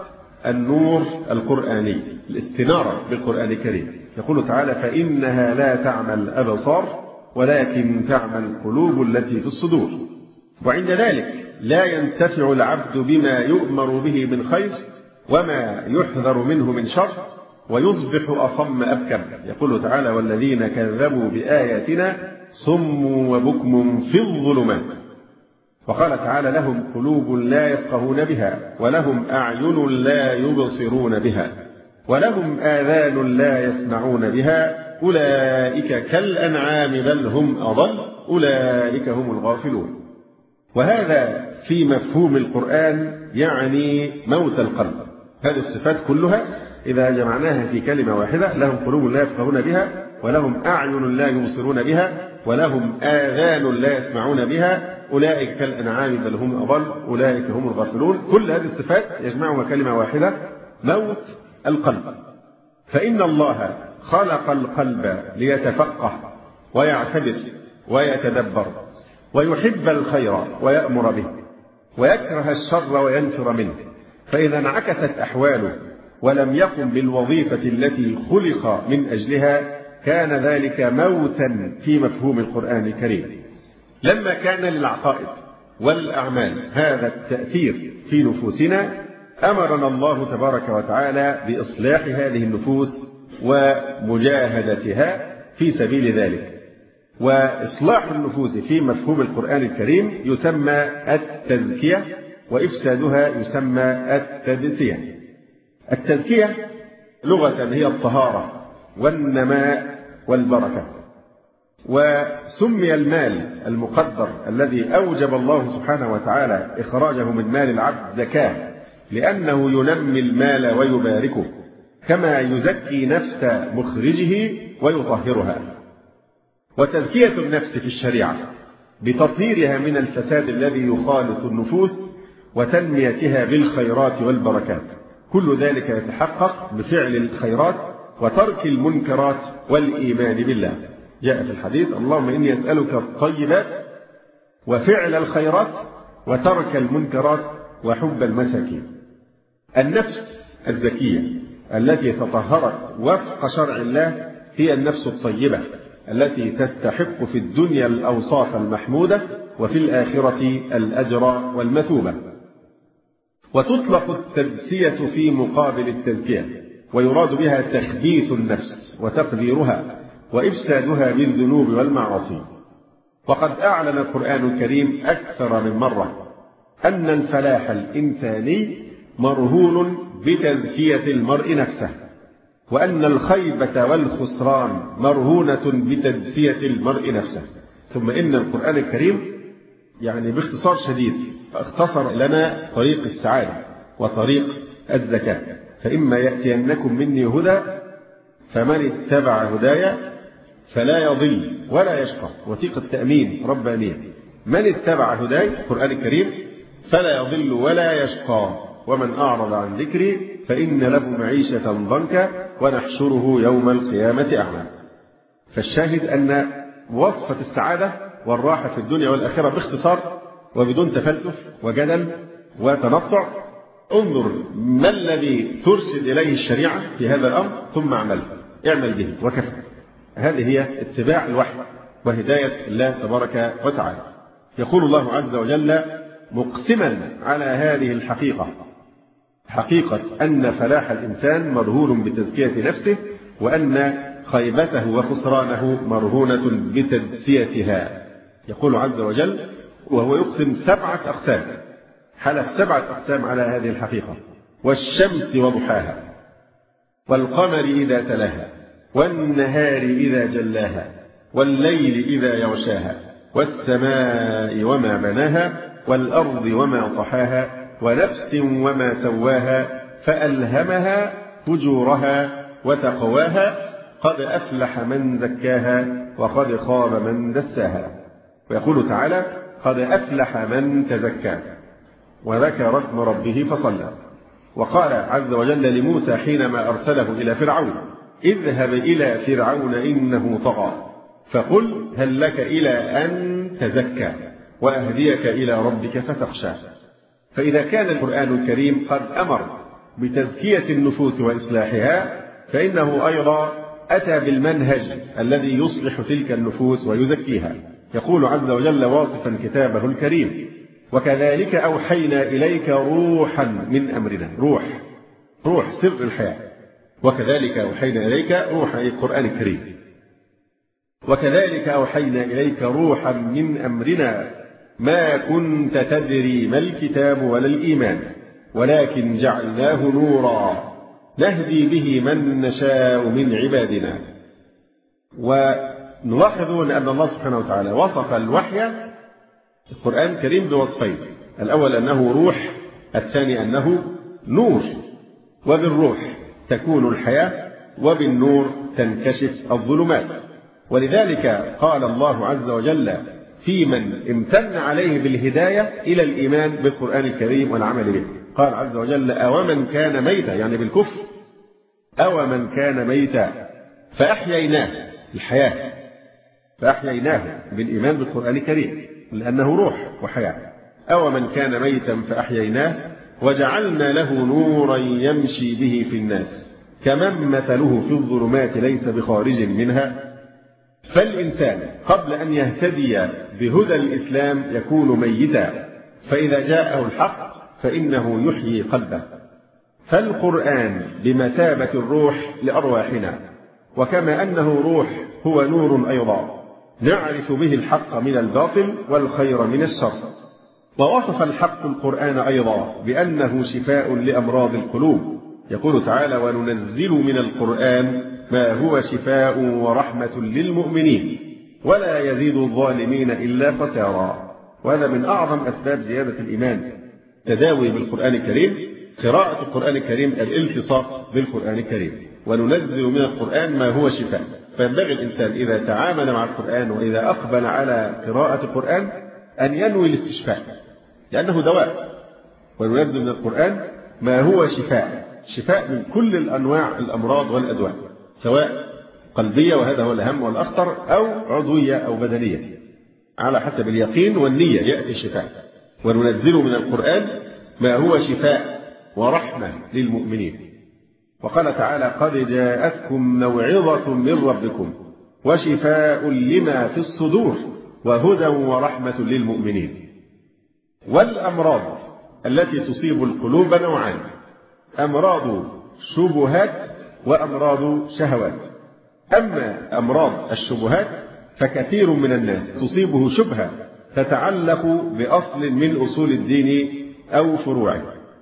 النور القرآني، الاستنارة بالقرآن الكريم. يقول تعالى: فإنها لا تعمى الأبصار ولكن تعمى القلوب التي في الصدور. وعند ذلك لا ينتفع العبد بما يؤمر به من خير وما يحذر منه من شر، ويصبح أصم أبكم. يقول تعالى: والذين كذبوا بآياتنا صم وبكم في الظلمات. وقال تعالى: لهم قلوب لا يفقهون بها ولهم أعين لا يبصرون بها ولهم آذان لا يسمعون بها أولئك كالأنعام بل هم أضل أولئك هم الغافلون. وهذا في مفهوم القرآن يعني موت القلب. هذه الصفات كلها إذا جمعناها في كلمة واحدة: لهم قلوب لا يفقهون بها ولهم أعين لا يبصرون بها ولهم آذان لا يسمعون بها أولئك كالأنعام بل هم أضل أولئك هم الغافلون. كل هذه الصفات يجمعها كلمة واحدة: موت القلب. فإن الله خلق القلب ليتفقه ويعتبر ويتدبر ويحب الخير ويأمر به ويكره الشر وينفر منه، فإذا انعكست أحواله ولم يقم بالوظيفة التي خلق من أجلها كان ذلك موتا في مفهوم القرآن الكريم. لما كان للعقائد والأعمال هذا التأثير في نفوسنا أمرنا الله تبارك وتعالى بإصلاح هذه النفوس ومجاهدتها في سبيل ذلك. وإصلاح النفوس في مفهوم القرآن الكريم يسمى التزكية، وإفسادها يسمى التدسية. التزكية لغة هي الطهارة والنماء والبركة. وسمي المال المقدر الذي أوجب الله سبحانه وتعالى إخراجه من مال العبد زكاة، لأنه ينمي المال ويباركه كما يزكي نفس مخرجه ويطهرها. وتزكية النفس في الشريعة بتطهيرها من الفساد الذي يخالط النفوس وتنميتها بالخيرات والبركات، كل ذلك يتحقق بفعل الخيرات وترك المنكرات والإيمان بالله. جاء في الحديث: اللهم إني أسألك الطيبات وفعل الخيرات وترك المنكرات وحب المساكين. النفس الزكية التي تطهرت وفق شرع الله هي النفس الطيبة التي تستحق في الدنيا الأوصاف المحمودة وفي الآخرة الأجر والمثوبة. وتطلق التدسية في مقابل التزكية، ويراد بها تخبيث النفس وتقديرها وإفسادها بالذنوب والمعاصي. وقد أعلن القرآن الكريم أكثر من مرة أن الفلاح الإنساني مرهون بتزكية المرء نفسه، وأن الخيبة والخسران مرهونة بتدسية المرء نفسه. ثم إن القرآن الكريم يعني باختصار شديد اختصر لنا طريق السعادة وطريق الزكاة. فإما يأتينكم مني هدى فمن اتبع هدايا فلا يضل ولا يشقى. وثيقة تأمين ربانية: من اتبع هداي القرآن الكريم فلا يضل ولا يشقى ومن أعرض عن ذكري فإن له معيشة ضنكا ونحشره يوم القيامة أعمى. فالشاهد أن وصفة السعادة والراحة في الدنيا والآخرة باختصار وبدون تفلسف وجدل وتنطع: انظر ما الذي ترشد إليه الشريعة في هذا الأمر ثم اعمل به وكفى. هذه هي اتباع الوحي وهداية الله تبارك وتعالى. يقول الله عز وجل مقسما على هذه الحقيقة، حقيقة أن فلاح الإنسان مرهون بتزكية نفسه، وأن خيبته وخسرانه مرهونة بتدسيتها. يقول عز وجل وهو يقسم 7 أقسام، حلف 7 أقسام على هذه الحقيقة: والشمس وضحاها والقمر إذا تلاها والنهار إذا جلاها والليل إذا يغشاها والسماء وما بناها والأرض وما طحاها ونفس وما سواها فألهمها فجورها وتقواها قد أفلح من زكاها وقد خاب من دساها. ويقول تعالى: قد أفلح من تزكى وذكر اسم ربه فصلى. وقال عز وجل لموسى حينما أرسله إلى فرعون: اذهب إلى فرعون إنه طغى فقل هل لك إلى أن تزكى وأهديك إلى ربك فتخشى. فإذا كان القرآن الكريم قد أمر بتزكية النفوس وإصلاحها، فإنه أيضا أتى بالمنهج الذي يصلح تلك النفوس ويزكيها. يقول عز وجل واصفا كتابه الكريم: وكذلك أوحينا إليك روحا من أمرنا. روح سر الحياة. وكذلك أوحينا إليك روحا، القرآن الكريم. وكذلك أوحينا إليك روحا من أمرنا ما كنت تدري ما الكتاب ولا الإيمان ولكن جعلناه نورا نهدي به من نشاء من عبادنا. ونلاحظ أن الله سبحانه وتعالى وصف الوحي القرآن الكريم بوصفين: الأول أنه روح، الثاني أنه نور. وبالروح تكون الحياة، وبالنور تنكشف الظلمات. ولذلك قال الله عز وجل في من امتن عليه بالهداية إلى الإيمان بالقرآن الكريم والعمل به، قال عز وجل: أومن كان ميتا، يعني بالكفر، أومن كان ميتا فأحييناه، الحياة، فأحييناه بالإيمان بالقرآن الكريم لأنه روح وحياة. أومن كان ميتا فأحييناه وجعلنا له نورا يمشي به في الناس كمن مثله في الظلمات ليس بخارج منها. فالإنسان قبل أن يهتدي بهدى الإسلام يكون ميتا، فإذا جاءه الحق فإنه يحيي قلبه. فالقرآن بمثابة الروح لأرواحنا، وكما أنه روح هو نور أيضا نعرف به الحق من الباطل والخير من الشر. ووصف الحق القرآن أيضا بأنه شفاء لأمراض القلوب، يقول تعالى: وننزل من القرآن ما هو شفاء ورحمة للمؤمنين ولا يزيد الظالمين إلا خسارا. وهذا من أعظم أسباب زيادة الإيمان، تداوي بالقرآن الكريم، قراءة القرآن الكريم، الالتصاق بالقرآن الكريم. وننزل من القرآن ما هو شفاء. فينبغي الإنسان إذا تعامل مع القرآن وإذا أقبل على قراءة القرآن أن ينوي الاستشفاء، لأنه دواء. وننزل من القرآن ما هو شفاء من كل الأنواع الأمراض والأدواء، سواء قلبية وهذا هو الأهم والأخطر، أو عضوية أو بدنية، على حسب اليقين والنية يأتي الشفاء. وننزل من القرآن ما هو شفاء ورحمة للمؤمنين. وقال تعالى: قد جاءتكم موعظة من ربكم وشفاء لما في الصدور وهدى ورحمة للمؤمنين. والأمراض التي تصيب القلوب نوعان: أمراض شبهات وأمراض شهوات. أما أمراض الشبهات فكثير من الناس تصيبه شبهة تتعلق بأصل من أصول الدين أو فروعه.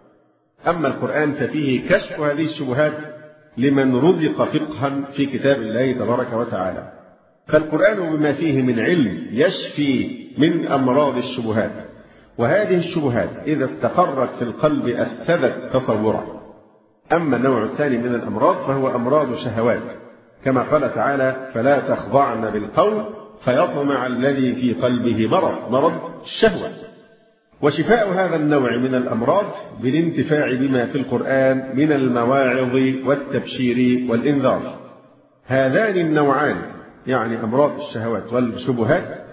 أما القرآن ففيه كشف هذه الشبهات لمن رزق فقها في كتاب الله تبارك وتعالى. فالقرآن بما فيه من علم يشفي من أمراض الشبهات، وهذه الشبهات إذا استقرت في القلب أفسدت تصوره. أما النوع الثاني من الأمراض فهو أمراض شهوات، كما قال تعالى: فلا تخضعن بالقول فيطمع الذي في قلبه مرض الشهوة. وشفاء هذا النوع من الأمراض بالانتفاع بما في القرآن من المواعظ والتبشير والإنذار. هذان النوعان، يعني أمراض الشهوات والشبهات،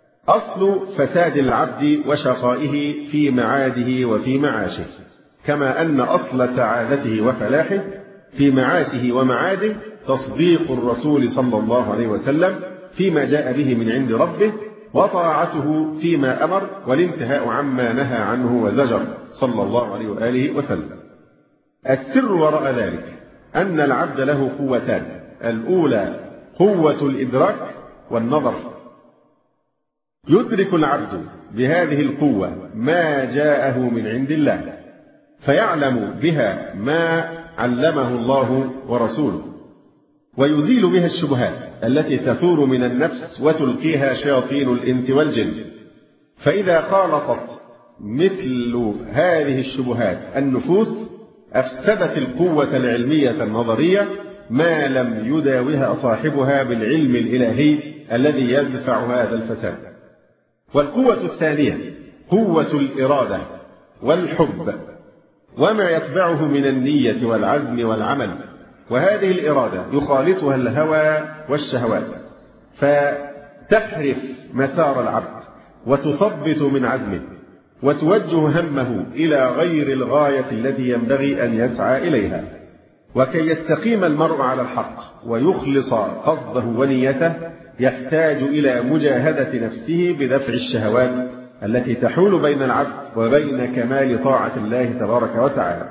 أصل فساد العبد وشقائه في معاده وفي معاشه، كما أن أصل سعادته وفلاحه في معاشه ومعاده تصديق الرسول صلى الله عليه وسلم فيما جاء به من عند ربه، وطاعته فيما أمر، والانتهاء عما نهى عنه وزجر صلى الله عليه وآله وسلم. السر وراء ذلك أن العبد له قوتان: الأولى قوة الإدراك والنظر، يدرك العبد بهذه القوة ما جاءه من عند الله فيعلم بها ما علمه الله ورسوله، ويزيل بها الشبهات التي تثور من النفس وتلقيها شياطين الإنس والجن. فإذا خالطت مثل هذه الشبهات النفوس أفسدت القوة العلمية النظرية ما لم يداوها صاحبها بالعلم الإلهي الذي يدفع هذا الفساد. والقوة الثانية قوة الإرادة والحب وما يتبعه من النية والعزم والعمل، وهذه الإرادة يخالطها الهوى والشهوات فتحرف مسار العبد وتثبط من عزمه وتوجه همه إلى غير الغاية التي ينبغي أن يسعى إليها. وكي يستقيم المرء على الحق ويخلص قصده ونيته يحتاج إلى مجاهدة نفسه بدفع الشهوات التي تحول بين العبد وبين كمال طاعة الله تبارك وتعالى.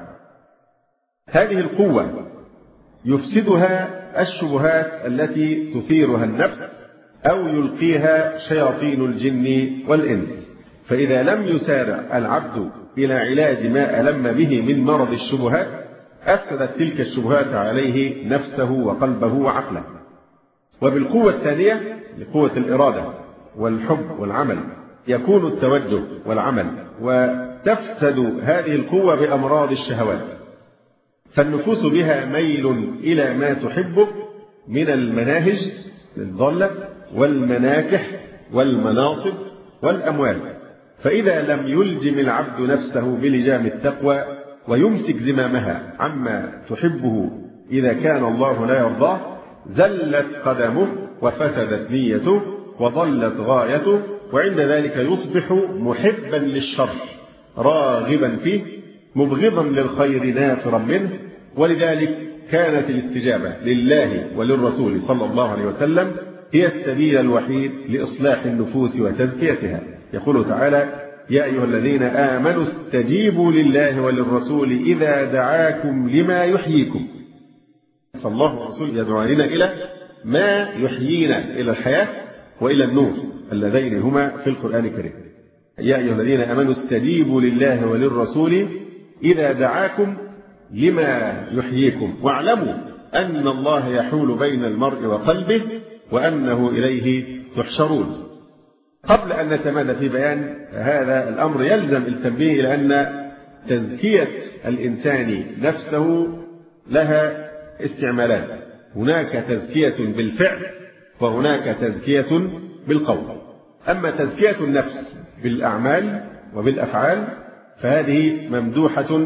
هذه القوة يفسدها الشبهات التي تثيرها النفس أو يلقيها شياطين الجن والإنس. فإذا لم يسارع العبد إلى علاج ما ألم به من مرض الشبهات أفسدت تلك الشبهات عليه نفسه وقلبه وعقله. وبالقوة الثانية لقوة الإرادة والحب والعمل يكون التوجه والعمل، وتفسد هذه القوة بأمراض الشهوات، فالنفوس بها ميل إلى ما تحبه من المناهج الضالة والمناكح والمناصب والأموال. فإذا لم يلجم العبد نفسه بلجام التقوى ويمسك زمامها عما تحبه إذا كان الله لا يرضاه زلت قدمه وفسدت نيته وضلت غايته، وعند ذلك يصبح محبا للشر راغبا فيه مبغضا للخير نافرا منه. ولذلك كانت الاستجابة لله وللرسول صلى الله عليه وسلم هي السبيل الوحيد لإصلاح النفوس وتزكيتها. يقول تعالى: يا أيها الذين آمنوا استجيبوا لله وللرسول إذا دعاكم لما يحييكم. فالله والرسول يدعوننا إلى ما يحيينا، إلى الحياة وإلى النور اللذين هما في القرآن الكريم. يا أيها الذين آمنوا استجيبوا لله وللرسول إذا دعاكم لما يحييكم واعلموا أن الله يحول بين المرء وقلبه وأنه إليه تحشرون. قبل أن نتمادى في بيان هذا الأمر يلزم التنبيه إلى أن تزكية الإنسان نفسه لها استعمالات. هناك تزكية بالفعل وهناك تزكية بالقول. أما تزكية النفس بالأعمال وبالأفعال فهذه ممدوحة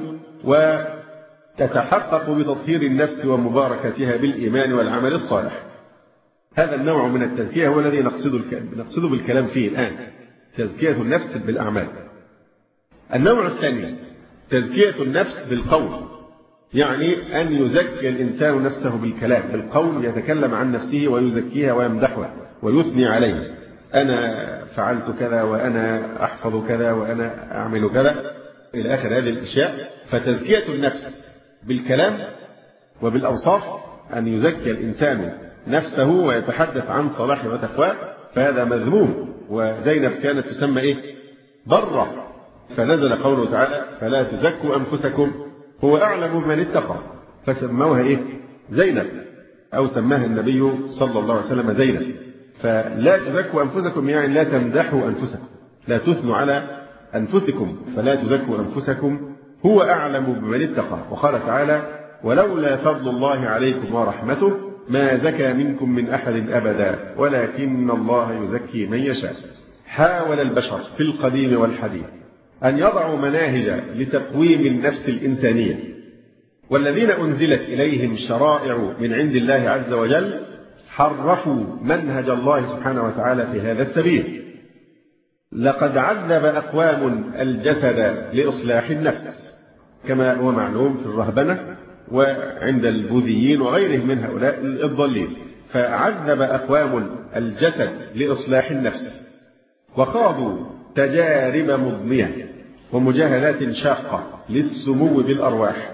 وتتحقق بتطهير النفس ومباركتها بالإيمان والعمل الصالح. هذا النوع من التزكية هو الذي نقصده بالكلام فيه الآن، تزكية النفس بالأعمال. النوع الثاني تزكية النفس بالقول، يعني أن يزكي الإنسان نفسه بالكلام، بالقول يتكلم عن نفسه ويزكيها ويمدحها ويثني عليه، أنا فعلت كذا وأنا أحفظ كذا وأنا أعمل كذا إلى آخر هذه الأشياء. فتزكية النفس بالكلام وبالأوصاف، أن يزكي الإنسان نفسه ويتحدث عن صلاح وتقوى، فهذا مذموم. وزينب كانت تسمى إيه؟ ضرة، فنزل قوله تعالى: فلا تزكوا أنفسكم هو أعلم بمن اتقى، فسموها إيه؟ زينب، أو سماها النبي صلى الله عليه وسلم زينب. فلا تزكوا أنفسكم يعني لا تمدحوا أنفسكم، لا تثنوا على أنفسكم، فلا تزكوا أنفسكم هو أعلم بمن اتقى. وقال تعالى: ولولا فضل الله عليكم ورحمته ما زكى منكم من أحد أبدا ولكن الله يزكي من يشاء. حاول البشر في القديم والحديث أن يضعوا مناهج لتقويم النفس الإنسانية، والذين أنزلت إليهم شرائع من عند الله عز وجل حرفوا منهج الله سبحانه وتعالى في هذا السبيل. لقد عذب أقوام الجسد لإصلاح النفس كما هو معلوم في الرهبنة وعند البوذيين وغيرهم من هؤلاء الضالين. فعذب أقوام الجسد لإصلاح النفس وخاضوا تجارب مضنية ومجاهدات شاقة للسمو بالأرواح،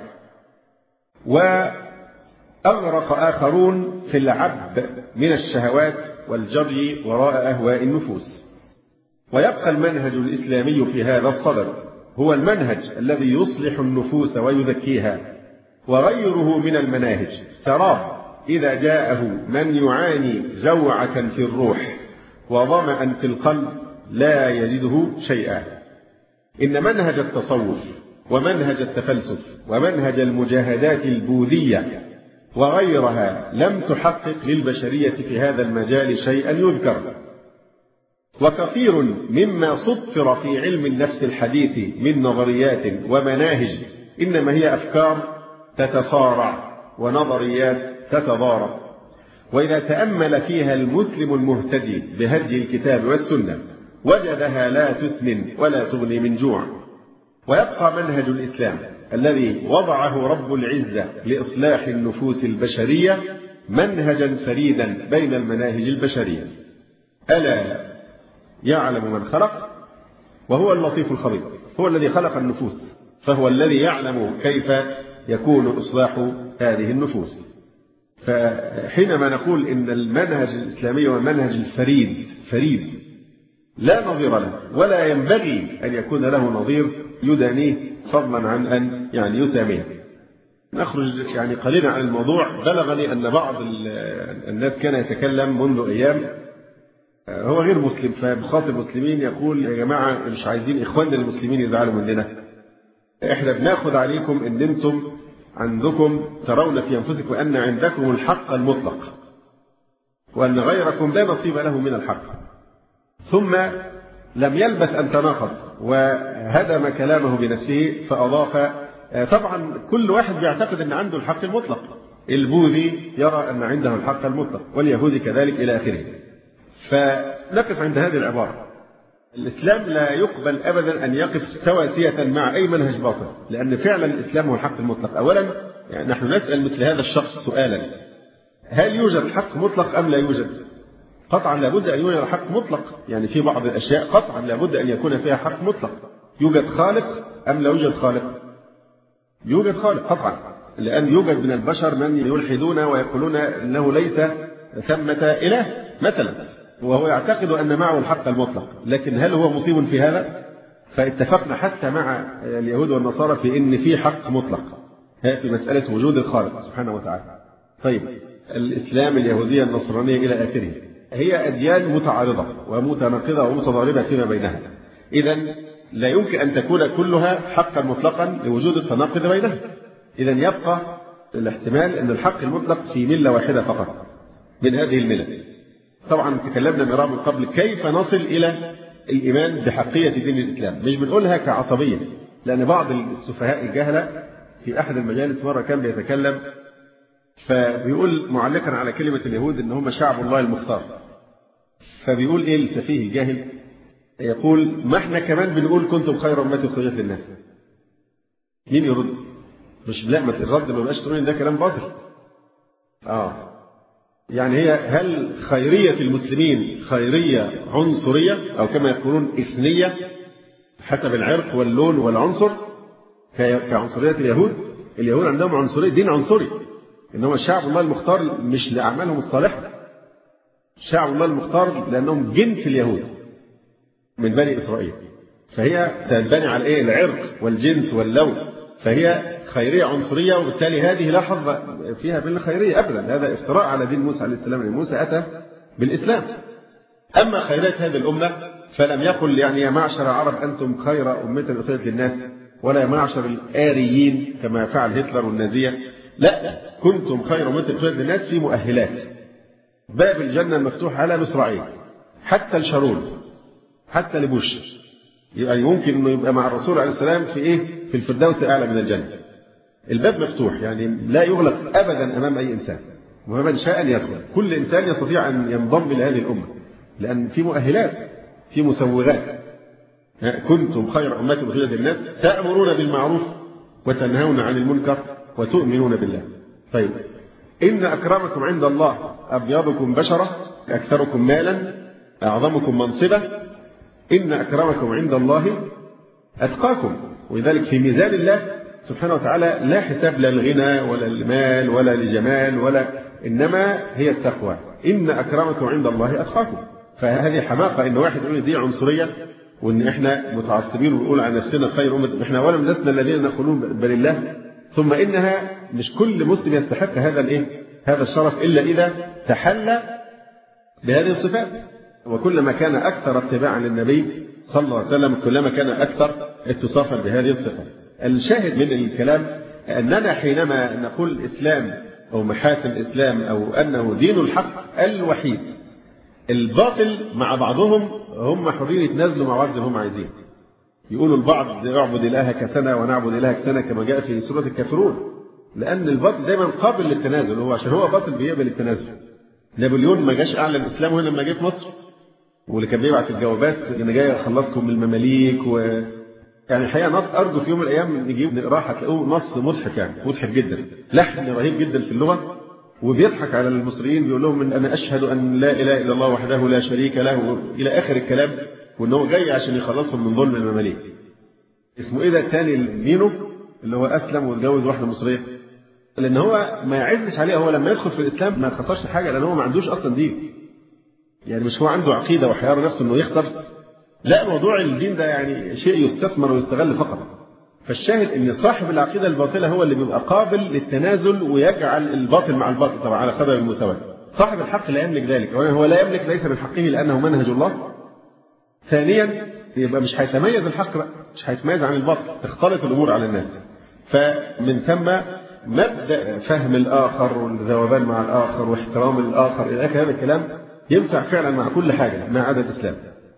وأغرق آخرون في العب من الشهوات والجري وراء أهواء النفوس. ويبقى المنهج الإسلامي في هذا الصدد هو المنهج الذي يصلح النفوس ويزكيها، وغيره من المناهج سراب إذا جاءه من يعاني جوعة في الروح وظمأ في القلب لا يجده شيئا. إن منهج التصوف ومنهج التفلسف ومنهج المجاهدات البوذية وغيرها لم تحقق للبشرية في هذا المجال شيئا يذكر. وكثير مما سطر في علم النفس الحديث من نظريات ومناهج إنما هي أفكار تتصارع ونظريات تتضارب. وإذا تأمل فيها المسلم المهتدي بهدي الكتاب والسنة وجدها لا تسمن ولا تغني من جوع. ويبقى منهج الإسلام الذي وضعه رب العزة لإصلاح النفوس البشرية منهجا فريدا بين المناهج البشرية. ألا يعلم من خلق وهو اللطيف الخبير. هو الذي خلق النفوس، فهو الذي يعلم كيف يكون إصلاح هذه النفوس. فحينما نقول إن المنهج الإسلامي هو المنهج فريد لا نظير له ولا ينبغي أن يكون له نظير يدانيه فضلا عن أن يساميه. نخرج قليلا عن الموضوع. بلغني أن بعض الناس كان يتكلم منذ أيام، هو غير مسلم، فبخاطب المسلمين يقول يا جماعة مش عايزين إخواننا المسلمين يزعلوا مننا، إحنا بناخد عليكم إن أنتم عندكم ترون في أنفسكم أن عندكم الحق المطلق وأن غيركم لا نصيب له من الحق. ثم لم يلبث أن تناقض وهدم كلامه بنفسه فأضاف طبعا كل واحد بيعتقد أن عنده الحق المطلق. البوذي يرى أن عنده الحق المطلق واليهودي كذلك إلى آخره. فنقف عند هذه العبارة. الإسلام لا يقبل أبدا أن يقف سواسية مع أي منهج باطل، لأن فعلا الإسلام هو الحق المطلق. أولا نحن نسأل مثل هذا الشخص سؤالا: هل يوجد حق مطلق أم لا يوجد؟ قطعا لابد أن يوجد حق مطلق. في بعض الأشياء قطعا لابد أن يكون فيها حق مطلق. يوجد خالق أم لا يوجد خالق؟ يوجد خالق قطعا، لأن يوجد من البشر من يلحدون ويقولون أنه ليس ثمة إله مثلا، وهو يعتقد أن معه الحق المطلق، لكن هل هو مصيب في هذا؟ فاتفقنا حتى مع اليهود والنصارى في أن في حق مطلق في مسألة وجود الخالق سبحانه وتعالى. طيب الإسلام، اليهودية، النصرانية إلى آخره هي أديان متعارضة ومتناقضة ومتضاربة فيما بينها. إذن لا يمكن أن تكون كلها حقا مطلقا لوجود التناقض بينها. إذن يبقى الاحتمال أن الحق المطلق في ملة واحدة فقط من هذه الملل. طبعا تكلمنا مرارا من قبل كيف نصل إلى الإيمان بحقية دين الإسلام. مش بنقولها كعصبية، لأن بعض السفهاء الجهلة في أحد المجالس مرة كان بيتكلم فبيقول معلقا على كلمة اليهود إن هم شعب الله المختار، فبيقول إيه السفيه الجاهل؟ يقول ما احنا كمان بنقول كنتم خير أمة أخرجت للناس. مين يرد؟ مش لا، الرد ما بقاش تقول ده كلام باطل. هي هل خيرية المسلمين خيرية عنصرية أو كما يقولون إثنية حسب العرق واللون والعنصر كعنصرية اليهود؟ اليهود عندهم عنصرية، دين عنصري، إنما شعب الله المختار مش لأعمالهم الصالحة. شعب الله المختار لأنهم جنس اليهود من بني إسرائيل، فهي تنبني على إيه؟ العرق والجنس واللون، فهي خيرية عنصرية، وبالتالي هذه لا حظ فيها بالخيرية أبدا. هذا افتراء على دين موسى عليه السلام، لأن موسى أتى بالإسلام. أما خيرية هذه الأمة فلم يقل يا معشر العرب أنتم خير أمة أخرجت للناس، ولا يا معشر الآريين كما فعل هتلر والنازية، لا، كنتم خير أمة أخرجت للناس في مؤهلات. باب الجنة المفتوح على مصراعيه، حتى الشارون، حتى لبوش، يمكن أنه يبقى مع الرسول عليه السلام في الفردوس الأعلى من الجنة. الباب مفتوح، لا يغلق أبدا أمام أي إنسان، ومن شاء أن يدخل. كل إنسان يستطيع أن ينضم إلى هذه الأمة، لأن في مؤهلات، في مسوغات. كنتم خير أمة أخرجت للناس تأمرون بالمعروف وتنهون عن المنكر وتؤمنون بالله. طيب، إن أكرمكم عند الله أبيضكم بشرة أكثركم مالا أعظمكم منصبة إن أكرمكم عند الله أتقاكم. ولذلك في ميزان الله سبحانه وتعالى لا حساب للغنى ولا المال ولا لجمال ولا، إنما هي التقوى. إن أكرمكم عند الله أتقاكم. فهذه حماقة إن واحد يقول دي عنصرية وإن إحنا متعصبين ونقول عن نفسنا خير أمة. إحنا أولا لسنا الذين نقولون بل الله، ثم إنها مش كل مسلم يستحق هذا الشرف إلا إذا تحلى بهذه الصفات. وكلما كان أكثر اتباعا للنبي صلى الله عليه وسلم كلما كان أكثر اتصافا بهذه الصفات. الشاهد من الكلام أننا حينما نقول الإسلام أو محاسن الإسلام أو أنه دين الحق الوحيد، الباطل مع بعضهم هم حرين يتنازلوا مع بعض زي ما هم عايزين. يقولوا البعض اعبد إلهك سنة ونعبد إلهك سنة كما جاء في سورة الكافرون، لأن الباطل دايما قابل للتنازل، هو عشان هو باطل بيقبل التنازل. نابليون ما جاش أعلن الإسلام هنا لما جه في مصر، واللي كان بيبعت الجوابات أنا جاي أخلصكم من المماليك يعني الحقيقة نص أرجو في يوم من الأيام نجيب نقراه هتلاقوه نص مضحك، يعني مضحك جدا، لحن رهيب جدا في اللغة، وبيضحك على المصريين بيقول لهم إن أنا أشهد أن لا إله إلا الله وحده لا شريك له إلى آخر الكلام، وإن هو جاي عشان يخلصهم من ظلم المماليك. اسمه إيه ده الثاني مينو اللي هو أسلم واتجوز واحدة مصرية، لأن هو ما يعزش عليه، هو لما يدخل في الإسلام ما خسرش حاجة لأن هو ما عندوش أصلا دين، يعني مش هو عنده عقيدة وحيار نفسه إنه يختار، لا موضوع الدين ده يعني شيء يستثمر ويستغل فقط. فالشاهد ان صاحب العقيده الباطله هو اللي بيبقى قابل للتنازل ويجعل الباطل مع الباطل طبعا على قدر المساواه. صاحب الحق لا يملك ذلك، هو لا يملك ليس من حقه لانه منهج الله. ثانيا يبقى مش هيتميز الحق بقى، مش هيتميز عن الباطل، تختلط الامور على الناس. فمن ثم مبدا فهم الاخر والذوبان مع الاخر واحترام الاخر الى اخر هذا الكلام ينفع فعلا مع كل حاجه ما عدا الاسلام.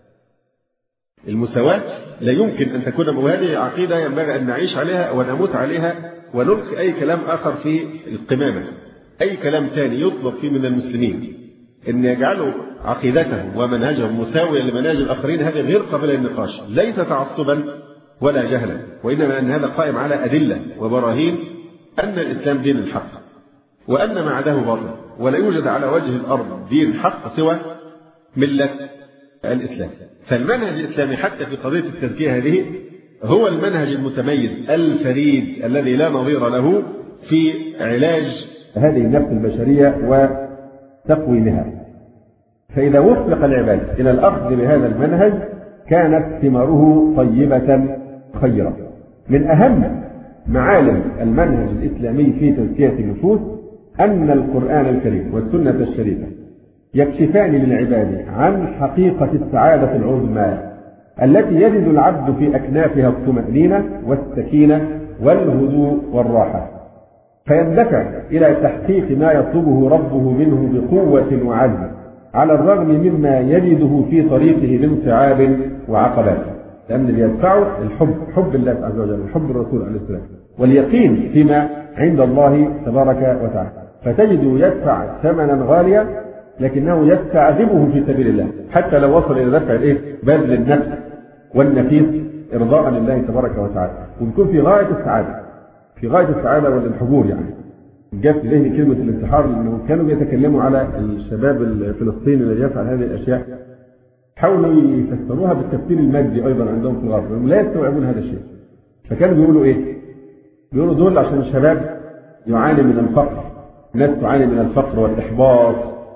المساواة لا يمكن أن تكون، وهذه عقيدة ينبغي أن نعيش عليها ونموت عليها ونلقي أي كلام آخر في القمامة. أي كلام ثاني يطلب فيه من المسلمين أن يجعلوا عقيدتهم ومنهجهم مساوية لمنهج الآخرين هذه غير قابلة للنقاش، ليس تعصبا ولا جهلا، وإنما أن هذا قائم على أدلة وبراهين أن الإسلام دين الحق وأن ما عداه باطل، ولا يوجد على وجه الأرض دين حق سوى ملة الإسلام. فالمنهج الإسلامي حتى في قضية التزكية هذه هو المنهج المتميز الفريد الذي لا نظير له في علاج هذه النفس البشرية وتقويمها. فإذا وفق العباد إلى الأخذ بهذا المنهج كانت ثماره طيبة خيرة. من أهم معالم المنهج الإسلامي في تزكية النفوس أن القرآن الكريم والسنة الشريفة يكشفان للعباد عن حقيقة السعادة العظمى التي يجد العبد في أكنافها الطمأنينة والسكينة والهدوء والراحة، فيندفع إلى تحقيق ما يطلبه ربه منه بقوة وعزم على الرغم مما يجده في طريقه من صعاب وعقبات، لأن اللي يدفعه الحب، حب الله عز وجل وحب الرسول عليه السلام واليقين فيما عند الله تبارك وتعالى، فتجده يدفع ثمنا غاليا لكنه يستعذبه في سبيل الله حتى لو وصل إلى دفع بذل النفس والنفيس إرضاء لله تبارك وتعالى، ويكون في غاية السعادة، في غاية السعادة والانحبور. يعني جاءت إليه كلمة الانتحار لأنه كانوا يتكلموا على الشباب الفلسطيني الذي يفعل هذه الأشياء، حاولوا يفسروها بالتفسير المادي أيضا عندهم في الغرب، لا يستوعبون هذا الشيء. فكانوا بيقولوا إيه؟ بيقولوا دول عشان الشباب يعاني من الفقر، الناس تعاني من الفقر والإحباط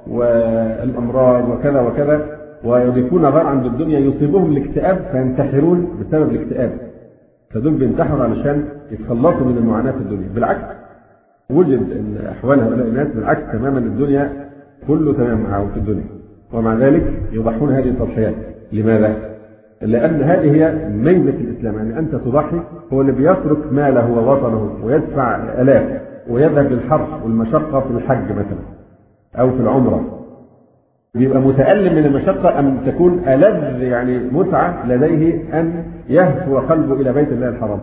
والأمراض وكذا وكذا، ويضيفون غير عند الدنيا يصيبهم الاكتئاب فينتحرون بسبب الاكتئاب، فدول بينتحروا علشان يتخلصوا من المعاناة في الدنيا. بالعكس وجد أن أحوال هؤلاء الناس بالعكس تماما، الدنيا كله تمام معهم في الدنيا، ومع ذلك يضحون هذه التضحيات. لماذا؟ لأن هذه هي ميزة الإسلام، يعني أنت تضحي، هو اللي بيترك ماله ووطنه ويدفع آلاف ويذهب للحرب والمشقة في الحج مثلا أو في العمرة، بيبقى متألم من المشقة أم تكون ألذ يعني متعة لديه أن يهفو قلبه إلى بيت الله الحرام.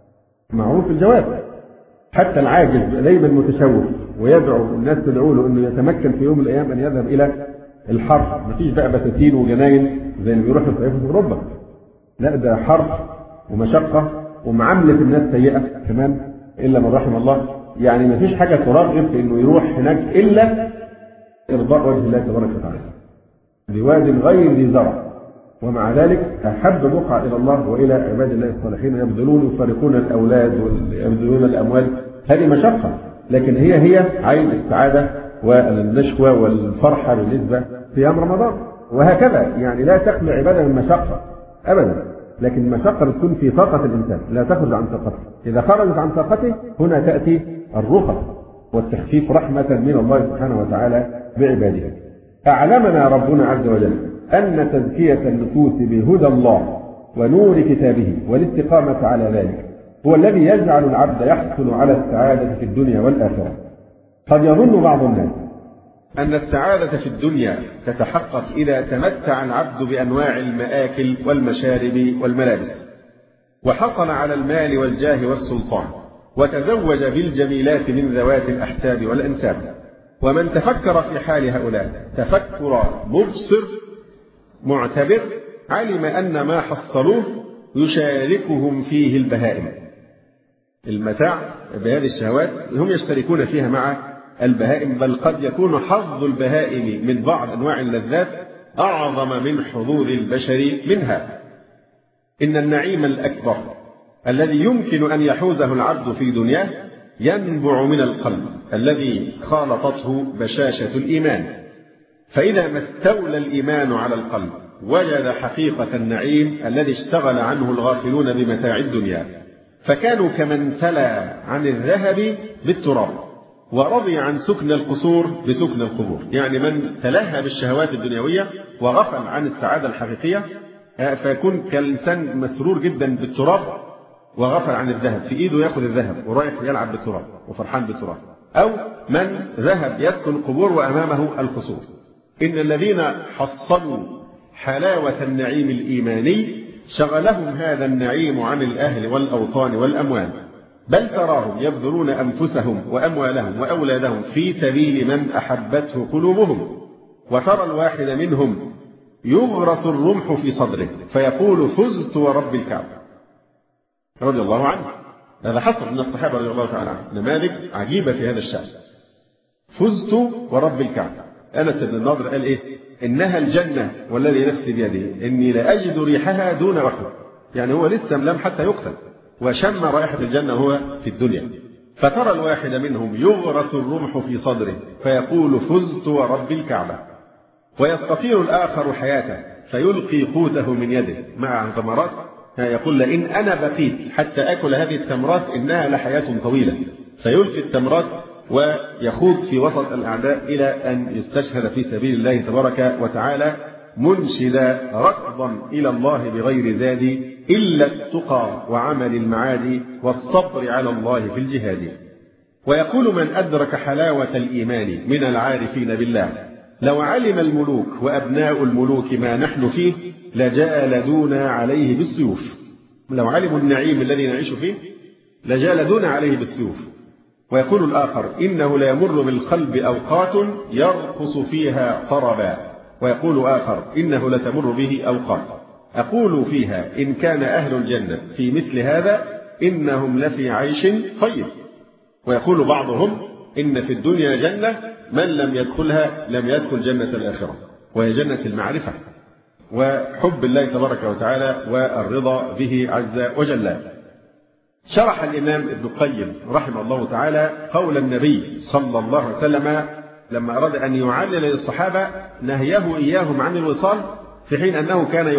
معروف الجواب، حتى العاجز دايما متشوف ويدعو الناس تدعو له أنه يتمكن في يوم من الأيام أن يذهب إلى الحرب. مفيش بقى بساتين وجناين زي اللي بيروحوا في أوروبا، لا ده حرب ومشقة ومعاملة الناس سيئة كمان إلا من رحم الله. يعني مفيش حاجة ترغب في أنه يروح هناك إلا إرضاء وجه الله تبارك وتعالى بواد غير ذي زرع، ومع ذلك أحب بقعة إلى الله وإلى عباد الله الصالحين يبذلون يفارقون الأولاد ويبذلون الأموال. هذه مشقة، لكن هي عين السعادة والنشوة والفرحة بالنسبة صيام رمضان. وهكذا يعني لا تخلو عبادة من مشقة أبدا، لكن المشقة بتكون في طاقة الإنسان لا تخرج عن طاقته. إذا خرجت عن طاقته هنا تأتي الرخص والتخفيف رحمة من الله سبحانه وتعالى بعباده. أعلمنا ربنا عز وجل أن تزكية النفوس بهدى الله ونور كتابه والاستقامة على ذلك هو الذي يجعل العبد يحصل على السعادة في الدنيا والآخرة. قد يظن بعض الناس أن السعادة في الدنيا تتحقق إذا تمتع العبد بأنواع المآكل والمشارب والملابس، وحصل على المال والجاه والسلطان، وتزوج بالجميلات من ذوات الأحساب والأنساب. ومن تفكر في حال هؤلاء تفكر مبصر معتبر علم أن ما حصلوه يشاركهم فيه البهائم. المتاع بهذه الشهوات هم يشتركون فيها مع البهائم، بل قد يكون حظ البهائم من بعض أنواع اللذات أعظم من حظوظ البشر منها. إن النعيم الأكبر الذي يمكن أن يحوزه العبد في دنياه ينبع من القلب الذي خالطته بشاشة الإيمان، فإذا ما استولى الإيمان على القلب وجد حقيقة النعيم الذي اشتغل عنه الغافلون بمتاع الدنيا، فكانوا كمن تلا عن الذهب بالتراب ورضي عن سكن القصور بسكن القبور. يعني من تلهى بالشهوات الدنيوية وغفل عن السعادة الحقيقية فيكون كالإنسان مسرور جدا بالتراب وغفل عن الذهب، في إيده يأخذ الذهب ورايح يلعب بالتراب وفرحان بالتراب، أو من ذهب يسكن القبور وأمامه القصور. إن الذين حصلوا حلاوة النعيم الإيماني شغلهم هذا النعيم عن الأهل والأوطان والأموال، بل تراهم يبذلون أنفسهم وأموالهم وأولادهم في سبيل من أحبته قلوبهم، وترى الواحد منهم يغرس الرمح في صدره فيقول فزت ورب الكعبة رضي الله عنه. هذا حصل من الصحابة رضي الله تعالى عنهم، نماذج عجيبة في هذا الشأن. فزت ورب الكعبة. أنس بن النضر قال إيه؟ إنها الجنة والذي نفسي بيده إني لأجد ريحها دون أحد. يعني هو لسه لم حتى يقتل وشم رائحة الجنة وهو في الدنيا. فترى الواحد منهم يغرس الرمح في صدره فيقول فزت ورب الكعبة، ويستطير الآخر حياته فيلقي قوته من يده مع ثمرات، يقول لئن أنا بقيت حتى أكل هذه التمرات إنها لحياة طويلة، فيلقي التمرات ويخوض في وسط الأعداء إلى أن يستشهد في سبيل الله تبارك وتعالى منشدا ركضا إلى الله بغير زاد إلا التقى وعمل المعاد والصبر على الله في الجهاد. ويقول من أدرك حلاوة الإيمان من العارفين بالله لو علم الملوك وأبناء الملوك ما نحن فيه لجالدونا عليه بالسيوف. لو علموا النعيم الذي نعيش فيه لجالدونا عليه بالسيوف. ويقول الآخر إنه لا يمر بالقلب أوقات يرقص فيها طربا، ويقول آخر إنه لتمر به أوقات أقول فيها إن كان أهل الجنة في مثل هذا إنهم لفي عيش طيب. ويقول بعضهم إن في الدنيا جنة من لم يدخلها لم يدخل جنة الآخرة، وهي جنة المعرفة وحب الله تبارك وتعالى والرضا به عز وجل. شرح الإمام ابن القيم رحمه الله تعالى قول النبي صلى الله عليه وسلم لما أراد أن يعلل للصحابة نهيه إياهم عن الوصال في حين أنه كان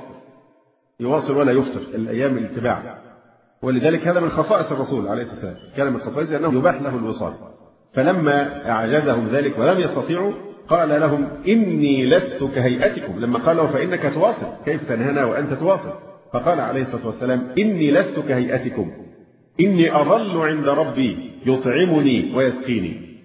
يواصل ولا يفطر الأيام الاتباع، ولذلك هذا من خصائص الرسول عليه الصلاة والسلام، كان من خصائصه أنه يباح له الوصال. فلما أعجزهم ذلك ولم يستطيعوا قال لهم إني لست كهيئتكم، لما قالوا فإنك تواصل كيف تنهانا وأنت تواصل؟ فقال عليه الصلاة والسلام إني لست كهيئتكم إني أظل عند ربي يطعمني ويسقيني.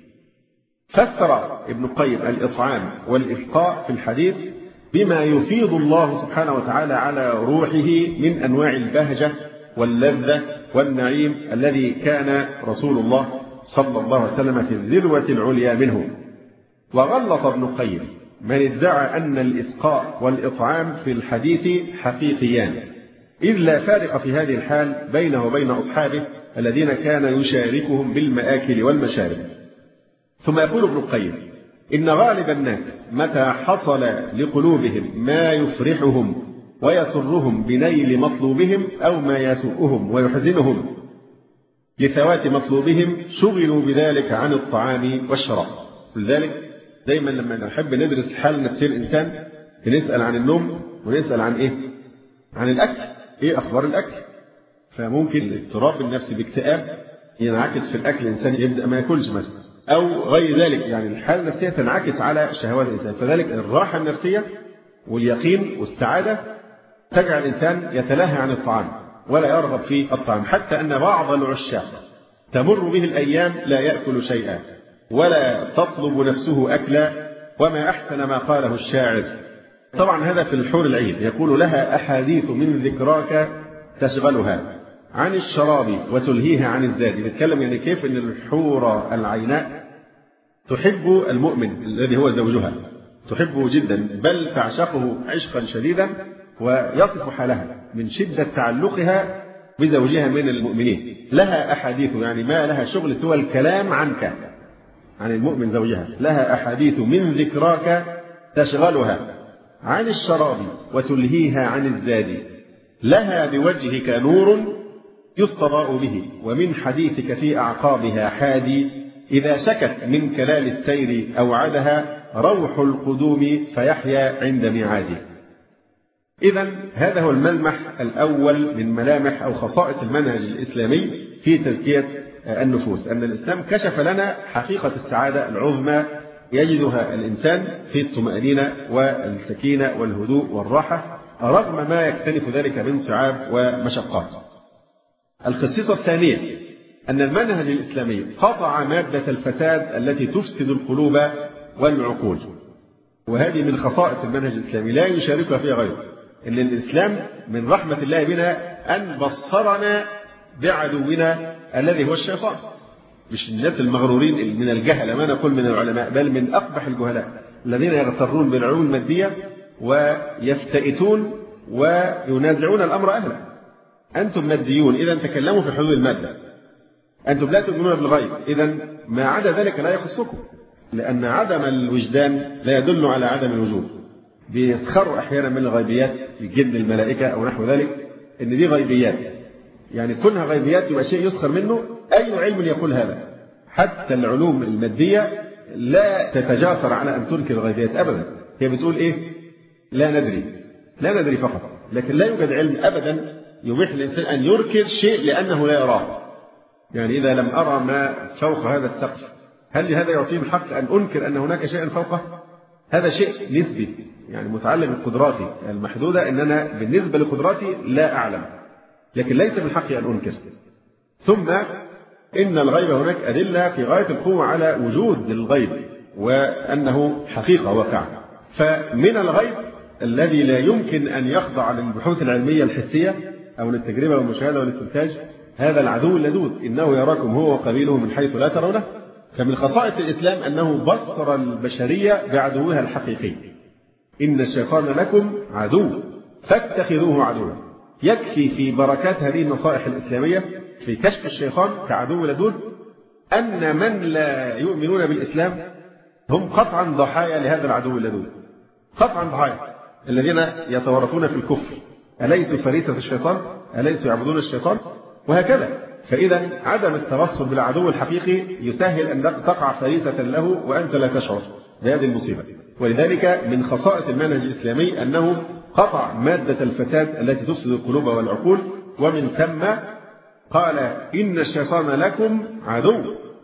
فسر ابن القيم الإطعام والإسقاء في الحديث بما يفيض الله سبحانه وتعالى على روحه من أنواع البهجة واللذة والنعيم الذي كان رسول الله صلى الله عليه وسلم في الذروة العليا منه. وغلط ابن القيم من ادعى أن الإسقاء والإطعام في الحديث حقيقيان، إذ لا فارق في هذه الحال بينه وبين أصحابه الذين كان يشاركهم بالمآكل والمشارب. ثم يقول ابن القيم إن غالب الناس متى حصل لقلوبهم ما يفرحهم ويسرهم بنيل مطلوبهم أو ما يسوءهم ويحزنهم لثوات مطلوبهم شغلوا بذلك عن الطعام والشراب. لذلك دايما لما نحب ندرس حال نفسي الإنسان نسأل عن النوم ونسأل عن إيه؟ عن الأكل. إيه أخبار الأكل؟ فممكن الاضطراب النفسي باكتئاب ينعكس في الأكل، الإنسان يبدأ ما يأكلش مثلا أو غير ذلك. يعني الحالة النفسية تنعكس على شهوات الإنسان. فذلك الراحة النفسية واليقين والسعادة تجعل الإنسان يتلهى عن الطعام ولا يرغب في الطعام، حتى أن بعض العشاق تمر به الأيام لا يأكل شيئا ولا تطلب نفسه أكلا. وما أحسن ما قاله الشاعر، طبعا هذا في الحور العين، يقول لها أحاديث من ذكراك تشغلها عن الشراب وتلهيها عن الزاد. بيتكلم يعني كيف أن الحور العيناء تحب المؤمن الذي هو زوجها، تحبه جدا بل تعشقه عشقا شديدا، ويصف حالها من شدة تعلقها بزوجها من المؤمنين. لها أحاديث، يعني ما لها شغل سوى الكلام عنك، عن المؤمن زوجها. لها أحاديث من ذكراك تشغلها عن الشراب وتلهيها عن الزاد. لها بوجهك نور يستضاء به، ومن حديثك في أعقابها حادي. إذا شكت من كلال السير أوعدها روح القدوم فيحيا عند ميعاده. إذن هذا هو الملمح الأول من ملامح أو خصائص المنهج الإسلامي في تزكية النفوس، أن الإسلام كشف لنا حقيقة السعادة العظمى يجدها الإنسان في الطمأنينة والسكينة والهدوء والراحة رغم ما يكتنف ذلك من صعاب ومشقات. الخصيصة الثانية أن المنهج الإسلامي قطع مادة الفساد التي تفسد القلوب والعقول، وهذه من خصائص المنهج الإسلامي لا يشاركها فيها غيره. إن الإسلام من رحمة الله بنا أن بصرنا بعدونا الذي هو الشيطان، مش الناس المغرورين من الجهل، ما نقول من العلماء، بل من أقبح الجهلاء الذين يغترون بالعلوم المادية ويفتئتون وينازعون الأمر أهله. أنتم ماديون إذا تكلموا في حدود المادة، أنتم لا تؤمنون بالغيب إذا ما عدا ذلك لا يخصكم، لأن عدم الوجدان لا يدل على عدم الوجود. بيسخروا أحيانا من الغيبيات، الجن الملائكة أو نحو ذلك، إن دي غيبيات، يعني كونها غيبيات يبقى شيء يسخر منه. أي علم يقول هذا؟ حتى العلوم المادية لا تتجاسر على أن تنكر الغيبيات أبدا. هي بتقول إيه؟ لا ندري فقط، لكن لا يوجد علم أبدا يبيح للإنسان أن ينكر شيء لأنه لا يراه. يعني إذا لم أرى ما فوق هذا السقف، هل هذا يعطيني الحق أن أنكر أن هناك شيئا فوقه؟ هذا شيء نسبي، يعني متعلق بقدراتي المحدودة، إن أنا بالنسبة لقدراتي لا أعلم، لكن ليس من حقي أن أنكر. ثم إن الغيب هناك أدلة في غاية القوة على وجود الغيب وأنه حقيقة واقعة. فمن الغيب الذي لا يمكن أن يخضع للبحوث العلمية الحسية أو للتجربة والمشاهدة والاستنتاج هذا العدو اللدود، إنه يراكم هو وقبيله من حيث لا ترونه. فمن خصائص الإسلام أنه بصر البشرية بعدوها الحقيقي. إن الشيطان لكم عدو فاتخذوه عدوا. يكفي في بركات هذه النصائح الإسلامية في كشف الشيطان كعدو لدود أن من لا يؤمنون بالإسلام هم قطعا ضحايا لهذا العدو اللدود، قطعا ضحايا. الذين يتورطون في الكفر أليسوا فريسة الشيطان؟ أليسوا يعبدون الشيطان؟ وهكذا. فإذا عدم التوصل بالعدو الحقيقي يسهل أن تقع فريسة له وأنت لا تشعر بهذه المصيبة. ولذلك من خصائص المنهج الإسلامي أنه قطع مادة الفساد التي تفسد القلوب والعقول، ومن ثم قال إن الشيطان لكم عدو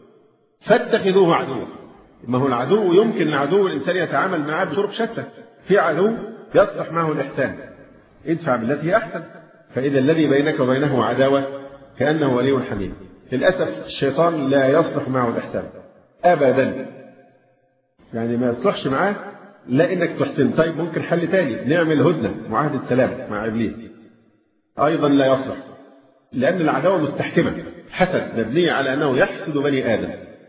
فاتخذوه عدوا. ما هو العدو يمكن العدو الإنسان يتعامل معه بطرق شتى. في عدو يصلح معه الإحسان، ادفع بالتي هي أحسن، فإذا الذي بينك وبينه عداوة كأنه ولي حميم. للأسف الشيطان لا يصلح معه الإحسان أبدا، يعني ما يصلحش معاه لا إنك تحسن. طيب ممكن حل تاني، نعمل هدنة معاهدة سلام مع إبليس، أيضا لا يصلح، لأن العداوة مستحكمة، حسد مبنية على أنه يحسد بني آدم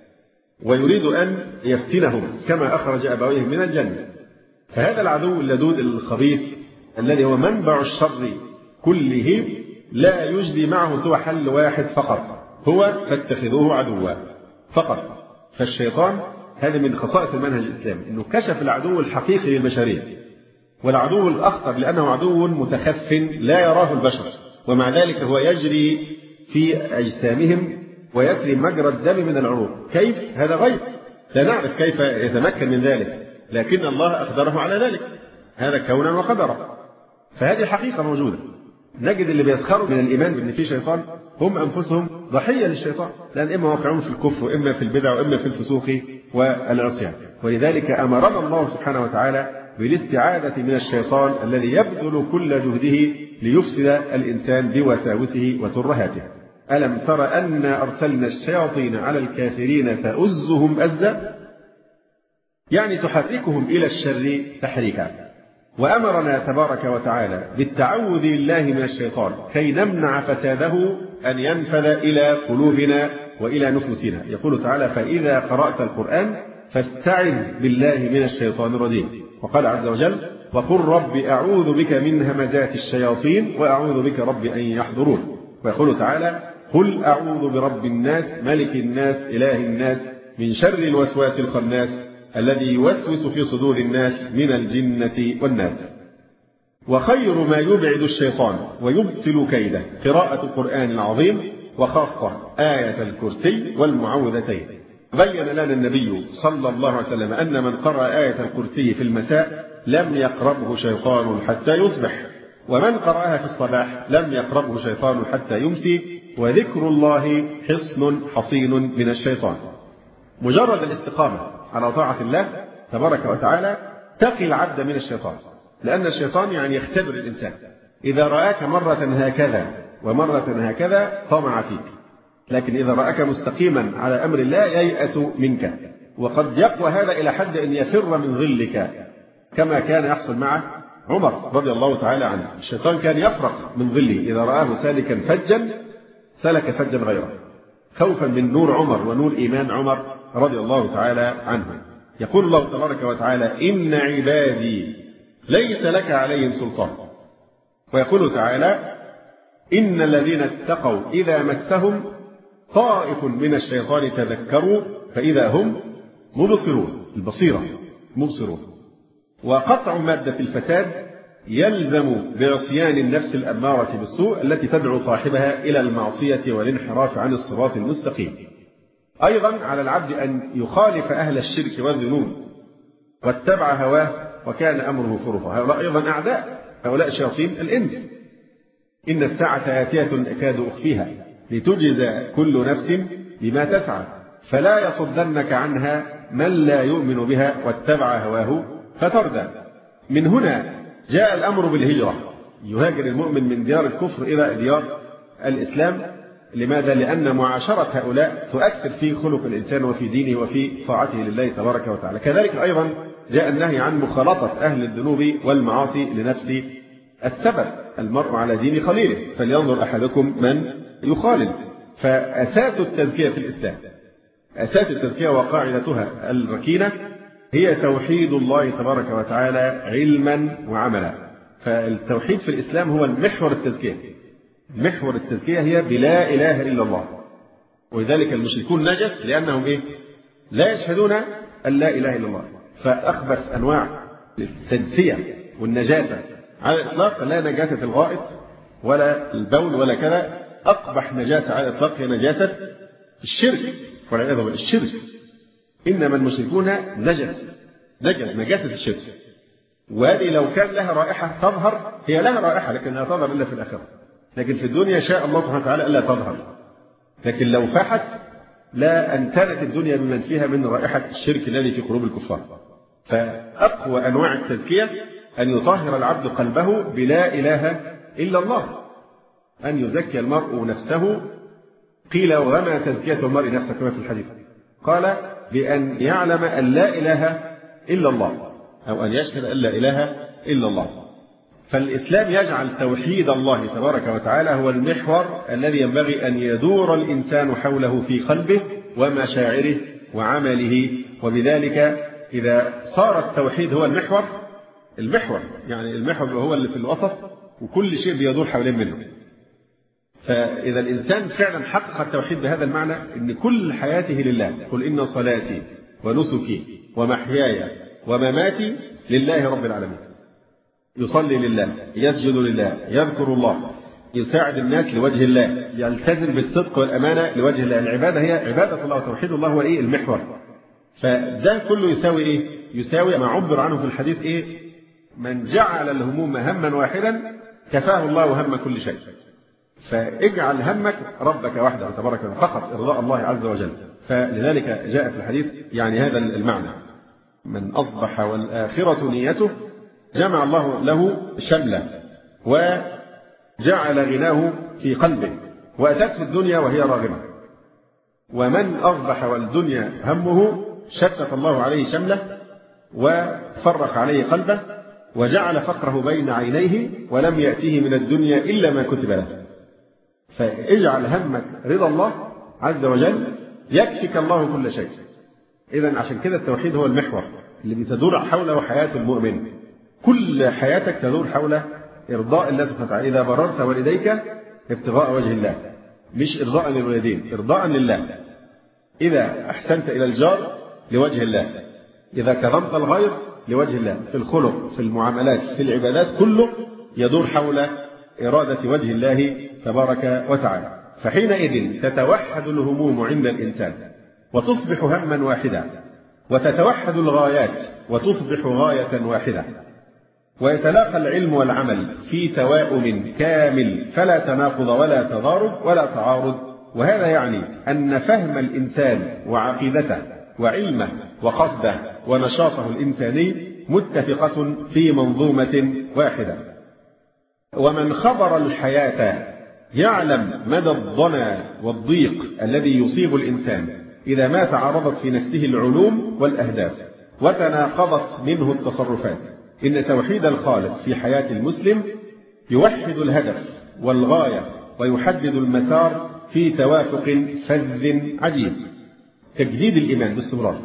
ويريد أن يفتنهم كما أخرج أبويهم من الجنة. فهذا العدو اللدود الخبيث الذي هو منبع الشر كله لا يجدي معه سوى حل واحد فقط، هو فاتخذوه عدوا فقط. فالشيطان هذا من خصائص المنهج الإسلامي، أنه كشف العدو الحقيقي للبشرية، والعدو الأخطر لأنه عدو متخف لا يراه البشر، ومع ذلك هو يجري في أجسامهم ويسري مجرى الدم من العروق. كيف؟ هذا غيب، لا نعرف كيف يتمكن من ذلك، لكن الله أقدره على ذلك، هذا كونا وقدرا. فهذه حقيقة موجودة. نجد اللي بيسخروا من الإيمان بأن في شيطان هم أنفسهم ضحية للشيطان، لأن إما واقعون في الكفر وإما في البدع وإما في الفسوق والعصيان. ولذلك أمرنا الله سبحانه وتعالى بالاستعاذة من الشيطان الذي يبذل كل جهده ليفسد الإنسان بوساوسه وترهاته. ألم تر أنا أرسلنا الشياطين على الكافرين تؤزهم أزا، يعني تحركهم إلى الشر تحريكا. وأمرنا تبارك وتعالى بالتعوذ بالله من الشيطان كي نمنع فساده أن ينفذ إلى قلوبنا وإلى نفوسنا. يقول تعالى: فإذا قرأت القرآن فاستعذ بالله من الشيطان الرجيم. وقال عز وجل: وقل رب أعوذ بك من همزات الشياطين وأعوذ بك رب أن يحضرون. ويقول تعالى: قل أعوذ برب الناس ملك الناس إله الناس من شر الوسواس الخناس الذي يوسوس في صدور الناس من الجنة والناس. وخير ما يبعد الشيطان ويبطل كيده قراءة القرآن العظيم، وخاصة آية الكرسي والمعوذتين. بين لنا النبي صلى الله عليه وسلم أن من قرأ آية الكرسي في المساء لم يقربه شيطان حتى يصبح، ومن قرأها في الصباح لم يقربه شيطان حتى يمسي، وذكر الله حصن حصين من الشيطان. مجرد الاستقامة على طاعة الله تبارك وتعالى تقي العبد من الشيطان، لأن الشيطان يعني يختبر الإنسان. إذا رآك مرة هكذا ومرة هكذا طمع فيك، لكن إذا رآك مستقيما على أمر الله ييأس منك، وقد يقوى هذا إلى حد أن يفر من ظلك، كما كان يحصل مع عمر رضي الله تعالى عنه. الشيطان كان يفرق من ظله إذا رآه سالكا فجا سلك فجا غيره، خوفا من نور عمر ونور إيمان عمر رضي الله تعالى عنه. يقول الله تبارك وتعالى: إن عبادي ليس لك عليهم سلطان. ويقول تعالى: إن الذين اتقوا إذا مسهم طائف من الشيطان تذكروا فإذا هم مبصرون. البصيرة مبصرون. وقطع مادة الفساد يلزم بعصيان النفس الأمارة بالسوء التي تدعو صاحبها إلى المعصية والانحراف عن الصراط المستقيم. أيضا على العبد أن يخالف أهل الشرك والذنوب واتبع هواه وكان أمره فرطا. هؤلاء أيضا أعداء، هؤلاء شياطين الإنس. إن الساعة آتية أكاد أخفيها لتجزى كل نفس بما تسعى فلا يصدنك عنها من لا يؤمن بها واتبع هواه فتردى. من هنا جاء الأمر بالهجرة، يهاجر المؤمن من ديار الكفر إلى ديار الإسلام. لماذا؟ لأن معاشرة هؤلاء تؤثر في خلق الإنسان وفي دينه وفي طاعته لله تبارك وتعالى. كذلك أيضا جاء النهي عن مخالطة أهل الذنوب والمعاصي لنفس السبب. المرء على دين خليله فلينظر أحدكم من يخالل. فأساس التزكية في الإسلام، أساس التزكية وقاعدتها الركينة هي توحيد الله تبارك وتعالى علما وعملا. فالتوحيد في الإسلام هو المحور التزكية. محور التزكية هي بلا إله إلا الله. ولذلك المشركون نجس لأنهم لا يشهدون أن لا إله إلا الله. فأخبث أنواع التدسية والنجاسة على الإطلاق لا نجاسة الغائط ولا البول ولا كذا. أقبح نجاسة على الإطلاق هي نجاسة الشرك والعياذ بالله. الشرك إنما المشركون نجاسة الشرك. وهذه لو كان لها رائحة تظهر، هي لها رائحة لكن لا تظهر إلا في الآخرة. لكن في الدنيا شاء الله سبحانه وتعالى ألا تظهر. لكن لو فاحت لا أنتنت الدنيا بمن فيها من رائحة الشرك الذي في قلوب الكفار. فأقوى أنواع التزكية أن يطهر العبد قلبه بلا إله إلا الله، أن يزكي المرء نفسه. قيل: وما تزكية المرء نفسه؟ كما في الحديث قال: بأن يعلم أن لا إله إلا الله، أو أن يشهد أن لا إله إلا الله. فالإسلام يجعل توحيد الله تبارك وتعالى هو المحور الذي ينبغي أن يدور الإنسان حوله في قلبه ومشاعره وعمله. وبذلك إذا صار التوحيد هو المحور يعني المحور هو اللي في الوسط وكل شيء بيدور حوالين منه. فإذا الإنسان فعلا حقق التوحيد بهذا المعنى أن كل حياته لله. قل إن صلاتي ونسكي ومحياي ومماتي لله رب العالمين. يصلي لله، يسجد لله، يذكر الله، يساعد الناس لوجه الله، يلتزم بالصدق والأمانة لوجه الله. العبادة هي عبادة الله وتوحيد الله هو المحور. فده كله يساوي يساوي ما عبر عنه في الحديث من جعل الهموم هما واحدا كفاه الله هم كل شيء. فاجعل همك ربك وحده تبارك وتعالى فقط، إرضاء الله عز وجل. فلذلك جاء في الحديث يعني هذا المعنى: من أصبح والآخرة نيته جمع الله له شمله وجعل غناه في قلبه وأتته الدنيا وهي راغمة. ومن أصبح والدنيا همه شتت الله عليه شمله وفرق عليه قلبه وجعل فقره بين عينيه ولم يأتيه من الدنيا إلا ما كتب له. فاجعل همك رضا الله عز وجل يكفك الله كل شيء. إذن عشان كده التوحيد هو المحور اللي بتدور حوله حياة المؤمن. كل حياتك تدور حول إرضاء الله سبحانه وتعالى. إذا بررت والديك ابتغاء وجه الله، مش إرضاء للوالدين، إرضاء لله. إذا أحسنت إلى الجار لوجه الله، إذا كرمت الغير لوجه الله، في الخلق، في المعاملات، في العبادات، كله يدور حول إرادة وجه الله تبارك وتعالى. فحينئذ تتوحد الهموم عند الإنسان وتصبح هما واحدا، وتتوحد الغايات وتصبح غاية واحدة، ويتلاقى العلم والعمل في توائم كامل، فلا تناقض ولا تضارب ولا تعارض. وهذا يعني أن فهم الإنسان وعقيدته وعلمه وقصده ونشاطه الإنساني متفقة في منظومة واحدة. ومن خبر الحياة يعلم مدى الضنا والضيق الذي يصيب الإنسان إذا ما تعارضت في نفسه العلوم والأهداف وتناقضت منه التصرفات. إن توحيد الخالق في حياة المسلم يوحد الهدف والغاية ويحدد المسار في توافق فذ عجيب. تجديد الإيمان باستمرار.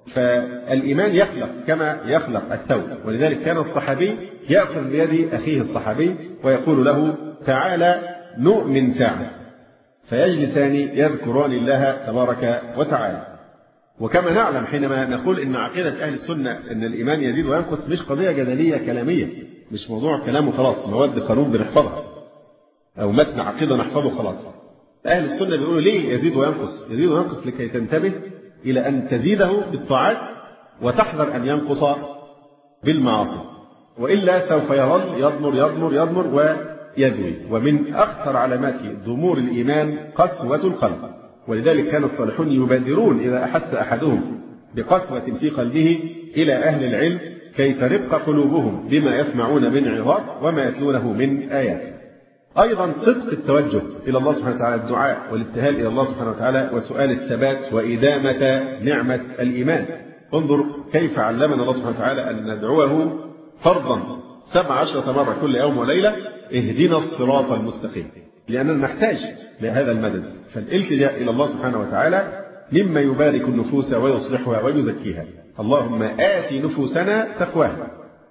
فالإيمان يخلق كما يخلق الثوب، ولذلك كان الصحابي يأخذ بيد أخيه الصحابي ويقول له تعالى نؤمن ساعة، فيجلسان يذكران الله تبارك وتعالى. وكما نعلم حينما نقول إن عقيدة أهل السنة أن الإيمان يزيد وينقص مش قضية جدلية كلامية، مش موضوع كلام وخلاص، مواد قانون بنحفظها أو متن عقيدة نحفظه خلاص. أهل السنة بيقولوا ليه يزيد وينقص؟ يزيد وينقص لكي تنتبه إلى أن تزيده بالطاعات وتحذر أن ينقص بالمعاصي، وإلا سوف يظل يضمر ويذوي. ومن أخطر علامات ضمور الإيمان قسوة القلب، ولذلك كان الصالحون يبادرون إذا أحس أحدهم بقسوة في قلبه إلى أهل العلم كي ترق قلوبهم بما يسمعون من عظات وما يتلونه من آيات. أيضا صدق التوجه إلى الله سبحانه وتعالى، الدعاء والابتهال إلى الله سبحانه وتعالى وسؤال الثبات وإدامة نعمة الإيمان. انظر كيف علمنا الله سبحانه وتعالى أن ندعوه فرضا 17 مرة كل يوم وليلة، اهدنا الصراط المستقيم، لأننا نحتاج لهذا المدد. فالالتجاء إلى الله سبحانه وتعالى مما يبارك النفوس ويصلحها ويزكيها. اللهم آت نفوسنا تقواها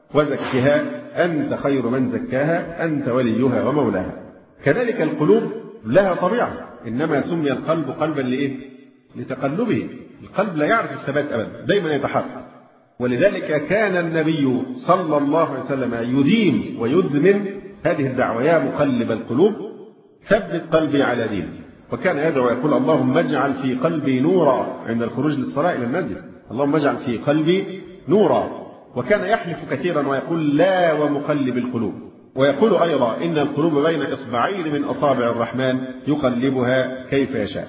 وزكها أنت خير من زكاها أنت وليها ومولاها. كذلك القلوب لها طبيعة، إنما سمي القلب قلبا لإيه؟ لتقلبه. القلب لا يعرف الثبات أبدا، دائما يتحرك. ولذلك كان النبي صلى الله عليه وسلم يديم ويدمن هذه الدعوة: يا مقلب القلوب ثبت قلبي على دينك. وكان يدعو يقول: اللهم اجعل في قلبي نورا عند الخروج للصلاة إلى المسجد، اللهم اجعل في قلبي نورا. وكان يحلف كثيرا ويقول: لا ومقلب القلوب. ويقول أيضا: إن القلوب بين إصبعين من أصابع الرحمن يقلبها كيف يشاء.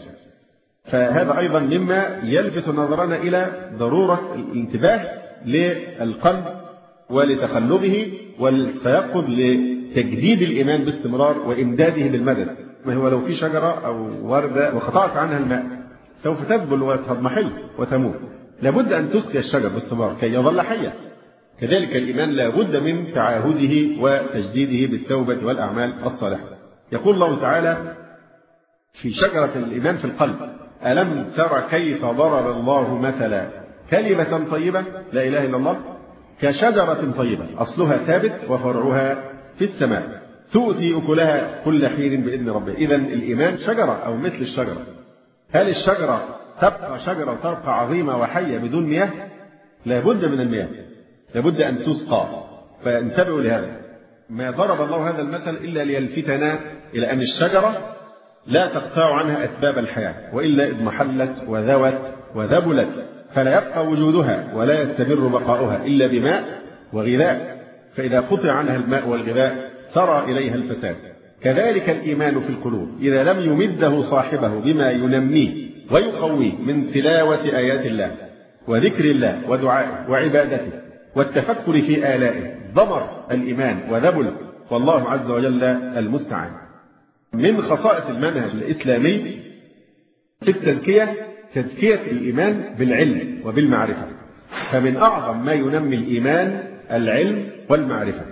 فهذا أيضا مما يلفت نظرنا إلى ضرورة الانتباه للقلب ولتقلبه والتيقظ لتجديد الإيمان باستمرار وإمداده بالمدد. ما هو لو في شجرة أو وردة وقطعت عنها الماء سوف تذبل وتضمحل وتموت، لابد أن تسقي الشجر باستمرار كي يظل حيا. كذلك الإيمان لابد من تعاهده وتجديده بالتوبة والأعمال الصالحة. يقول الله تعالى في شجرة الإيمان في القلب: ألم تر كيف ضرب الله مثلا كلمة طيبة لا إله إلا الله كشجرة طيبة أصلها ثابت وفرعها في السماء تؤتي أكلها كل حين بإذن ربها. إذن الإيمان شجرة أو مثل الشجرة. هل الشجرة تبقى شجرة وتبقى عظيمة وحية بدون مياه؟ لابد من المياه، لابد أن تسقى. فانتبهوا لهذا. ما ضرب الله هذا المثل إلا ليلفتنا إلى أن الشجرة لا تقطع عنها أسباب الحياة، وإلا اضمحلت وذوت وذبلت، فلا يبقى وجودها ولا يستمر بقاؤها إلا بماء وغذاء. فإذا قطع عنها الماء والغذاء سرى إليها الفساد. كذلك الإيمان في القلوب إذا لم يمده صاحبه بما ينميه ويقويه من تلاوة آيات الله وذكر الله ودعائه وعبادته والتفكر في آلائه ضمر الإيمان وذبل، والله عز وجل المستعان. من خصائص المنهج الإسلامي في التزكية تزكية الإيمان بالعلم وبالمعرفة. فمن أعظم ما ينمي الإيمان العلم والمعرفة.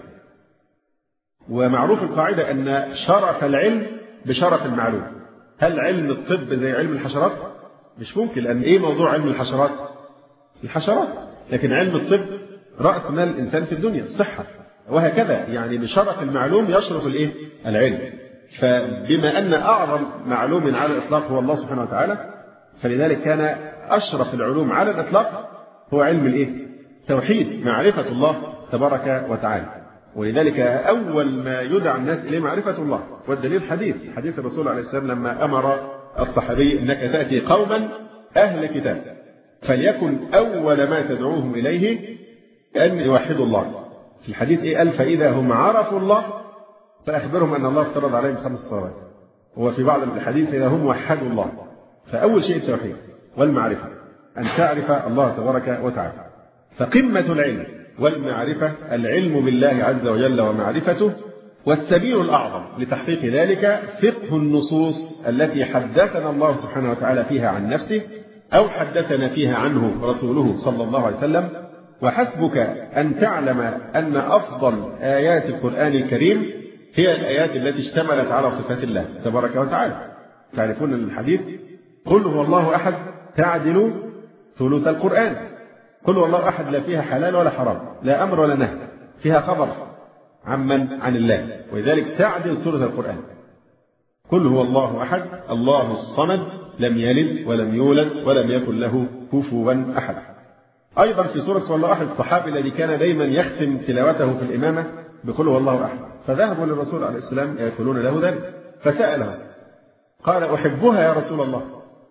ومعروف القاعدة أن شرف العلم بشرف المعلوم. هل علم الطب زي علم الحشرات؟ مش ممكن. لأن إيه موضوع علم الحشرات؟ الحشرات. لكن علم الطب رأس مال الإنسان في الدنيا، الصحة، وهكذا. يعني بشرف المعلوم يشرف العلم. فبما أن أعظم معلوم على الإطلاق هو الله سبحانه وتعالى، فلذلك كان أشرف العلوم على الإطلاق هو علم التوحيد، معرفة الله تبارك وتعالى. ولذلك أول ما يدعى الناس إليه معرفة الله. والدليل حديث الرسول عليه السلام لما أمر الصحابي: إنك تأتي قوما أهل كتاب فليكن أول ما تدعوهم إليه أن يوحدوا الله. في الحديث قال: فإذا هم عرفوا الله فأخبرهم أن الله افترض عليهم 5 صلوات. وفي بعض الحديث: إذا هم وحدوا الله. فأول شيء التوحيد والمعرفة، أن تعرف الله تبارك وتعالى. فقمة العلم والمعرفة العلم بالله عز وجل ومعرفته، والسبيل الأعظم لتحقيق ذلك فقه النصوص التي حدثنا الله سبحانه وتعالى فيها عن نفسه أو حدثنا فيها عنه رسوله صلى الله عليه وسلم. وحسبك أن تعلم أن أفضل آيات القرآن الكريم هي الآيات التي اشتملت على صفات الله تبارك وتعالى. تعرفون الحديث: قل هو الله أحد تعدل ثلث القرآن. قل هو الله أحد لا فيها حلال ولا حرام، لا أمر ولا نهي، فيها خبر عن الله، ولذلك تعدل ثلث القرآن. قل هو الله أحد الله الصمد لم يلد ولم يولد ولم يكن له كفوا أحد. أيضا في سورة هو الله أحد الصحابي الذي كان دائما يختم تلاوته في الإمامة بقل هو الله أحد، فذهبوا للرسول عليه السلام يقولون له ذلك، فسأله قال: أحبها يا رسول الله.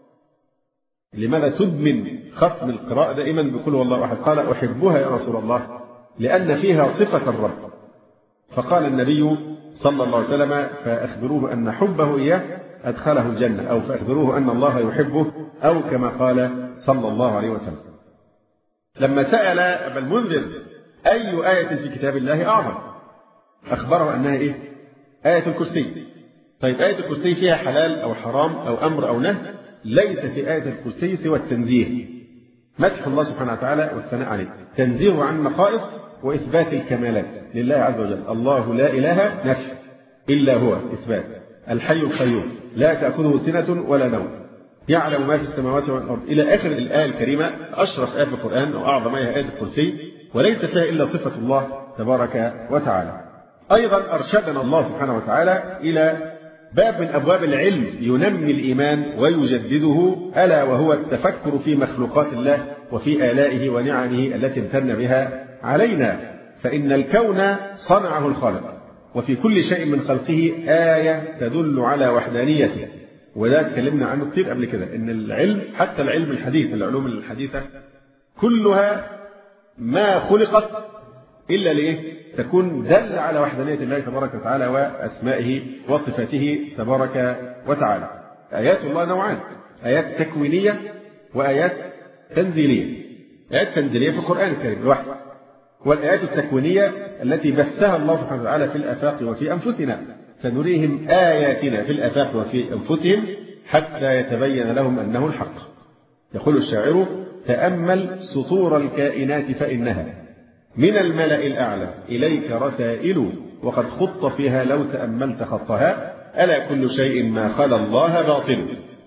لماذا تدمن ختم القراءة دائما بقل هو الله أحد؟ قال: أحبها يا رسول الله لأن فيها صفة الرب. فقال النبي صلى الله عليه وسلم: فأخبروه أن حبه إياه أدخله الجنة، أو فأخبروه أن الله يحبه، أو كما قال صلى الله عليه وسلم. لما سأل أبا المنذر: أي آية في كتاب الله أعظم؟ أخبره أنها آية الكرسي. طيب آية الكرسي فيها حلال أو حرام أو أمر أو نهي؟ ليس في آية الكرسي سوى التنزيه، مدح الله سبحانه وتعالى والثناء عليه، تنزيه عن نقائص وإثبات الكمالات لله عز وجل. الله لا إله نفي إلا هو إثبات. الحي القيوم لا تأخذه سنة ولا نوم، يعلم ما في السماوات والأرض، إلى آخر الآية الكريمة. أشرف آية في القرآن وأعظم آية آية الكرسي، وليس فيها إلا صفة الله تبارك وتعالى. أيضا أرشدنا الله سبحانه وتعالى إلى باب من أبواب العلم ينمي الإيمان ويجدده، ألا وهو التفكر في مخلوقات الله وفي آلائه ونعمه التي امتن بها علينا. فإن الكون صنعه الخالق، وفي كل شيء من خلقه آية تدل على وحدانيته. وده اتكلمنا عنه كتير قبل كده، إن العلم حتى العلم الحديث، العلوم الحديثة كلها ما خلقت إلا تكون دل على وحدانية الله تبارك وتعالى وأسمائه وصفاته تبارك وتعالى. آيات الله نوعان: آيات تكوينية وآيات تنزيلية. آيات تنزيلية في القرآن الكريم لوحده، والآيات التكوينية التي بثها الله سبحانه وتعالى في الآفاق وفي أنفسنا. سنريهم آياتنا في الآفاق وفي أنفسهم حتى يتبين لهم أنه الحق. يقول الشاعر: تأمل سطور الكائنات فإنها من الملأ الأعلى إليك رسائل، وقد خط فيها لو تأملت خطها، ألا كل شيء ما خلا الله باطل.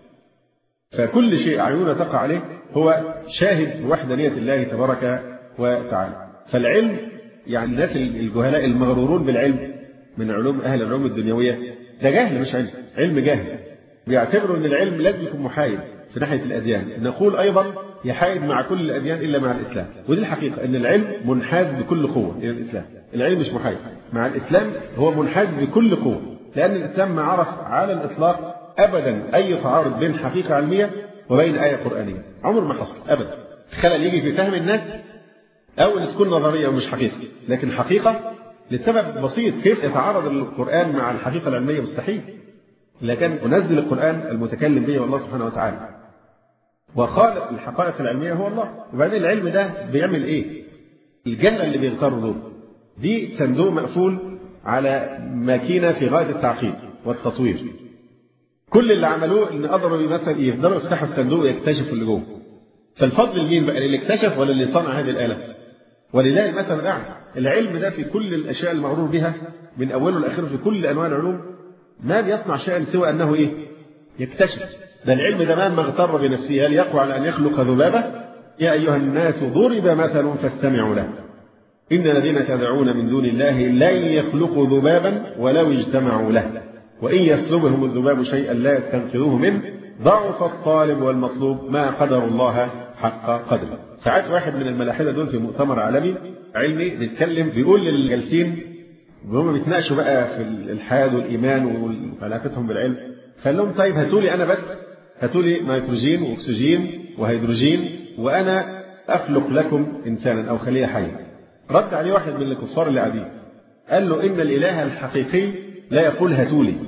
فكل شيء عيوننا تقع عليه هو شاهد وحدانية الله تبارك وتعالى. فالعلم يعني الناس الجهلاء المغرورون بالعلم من علوم أهل العلوم الدنيوية، ده جهل مش علم، علم جهل. بيعتبروا أن العلم لازم يكون محايد في ناحية الأديان. نقول أيضا يحايد مع كل الأديان إلا مع الإسلام، ودي الحقيقة، أن العلم منحاز بكل قوة إلى الإسلام. العلم مش محايد مع الإسلام، هو منحاز بكل قوة، لأن الإسلام ما عرف على الإطلاق أبدا أي تعارض بين حقيقة علمية وبين آية قرآنية، عمر ما حصل أبدا. خلل يجي في فهم الناس، أو أن تكون نظرية ومش حقيقة، لكن حقيقة لسبب بسيط. كيف يتعارض القرآن مع الحقيقة العلمية؟ مستحيل. لكن أنزل القرآن المتكلم به والله سبحانه وتعالى، وخالق الحقائق العلمية هو الله. وبعدين العلم ده بيعمل إيه؟ الجنة اللي بيغتروا دول دي صندوق مقفول على ماكينة في غاية التعقيد والتطوير. كل اللي عملوه إن قدروا مثلا يقدروا يفتحوا الصندوق ويكتشفوا اللي جوه. فالفضل لمين بقى؟ اللي اكتشف ولا اللي صنع هذه الآلة؟ ولله المثل الأعلى. العلم ده في كل الأشياء المغرور بها من أوله لآخره في كل أنواع العلوم ما بيصنع شيئا سوى أنه يكتشف. ده العلم ده ما اغتر بنفسه، هل يقوى على أن يخلق ذبابة؟ يا أيها الناس ضرب مثل فاستمعوا له إن الذين تدعون من دون الله لن يخلقوا ذبابا ولو اجتمعوا له وإن يسلبهم الذباب شيئا لا يستنقذوه منه ضعف الطالب والمطلوب ما قدر الله حق قدره. ساعات واحد من الملاحدة دول في مؤتمر عالمي علمي بيتكلم بيقول للجالسين وهم بيتناقشوا بقى في الإلحاد والإيمان وعلاقتهم بالعلم، قال لهم طيب هاتوا لي نيتروجين وأكسجين وهيدروجين وأنا أخلق لكم إنسانا أو خلية حية. رد عليه واحد من الكفار اللي قاعدين قال له إن الإله الحقيقي لا يقول هاتوا لي،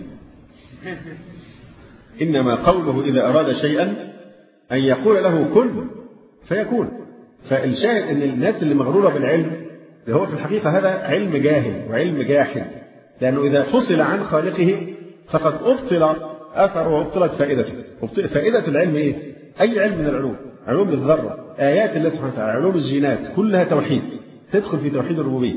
إنما قوله إذا أراد شيئا أن يقول له كن فيكون. فالشاهد أن الناس اللي مغرورة بالعلم اللي هو في الحقيقة هذا علم جاهل وعلم جاحد، لأنه إذا فصل عن خالقه فقد أبطل أثره وأبطلت فائدته. فائدة العلم إيه؟ أي علم من العلوم، علوم الذرة، آيات الله سبحانه وتعالى، علوم الجينات، كلها توحيد، تدخل في توحيد الربوبية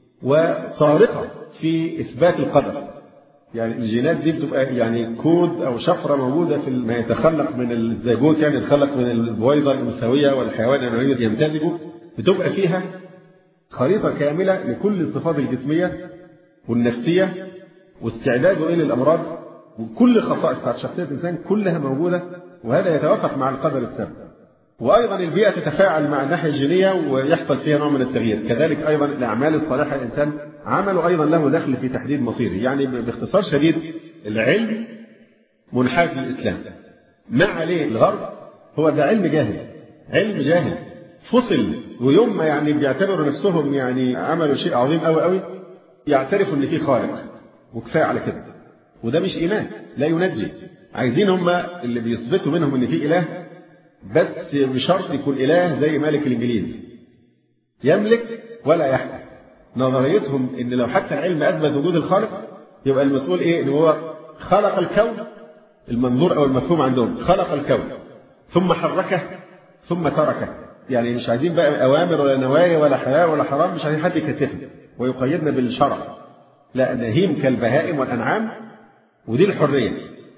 وصارقة في إثبات القدر. يعني الجينات دي بتبقى يعني كود أو شفرة موجودة في ما يتخلق من الزيجوت، يعني يتخلق من البويضة الأنثوية والحيوان المنوي يمتزجوا، بتبقى فيها خريطة كاملة لكل الصفات الجسمية والنفسية واستعداده إلى الأمراض وكل خصائص بتاعت شخصية الإنسان كلها موجودة، وهذا يتوافق مع القدر السابق. وأيضا البيئة تتفاعل مع الناحية الجينية ويحصل فيها نوع من التغيير. كذلك أيضا الأعمال الصالحة الإنسان عمله أيضا له دخل في تحديد مصيره. يعني باختصار شديد العلم منحاز للإسلام، ما عليه الغرب هو ده علم جاهل، علم جاهل فصل. ويوم ما يعني بيعتبروا نفسهم يعني عملوا شيء عظيم قوي قوي يعترفوا ان في خالق وكفايه على كده، وده مش ايمان لا ينجي. عايزين هم اللي بيثبتوا منهم ان في اله، بس بشرط يكون اله زي ملك الانجليز يملك ولا يحكم. نظريتهم ان لو حتى العلم اثبت وجود الخالق يبقى المسؤول ايه؟ ان هو خلق الكون، المنظور او المفهوم عندهم خلق الكون ثم حركه ثم تركه. يعني مش عايزين بقى اوامر ولا نوايا ولا حلال ولا حرام، مش عايزين حد يكتفنا ويقيدنا بالشرع، لا نهيم كالبهائم والانعام. ودي الحريه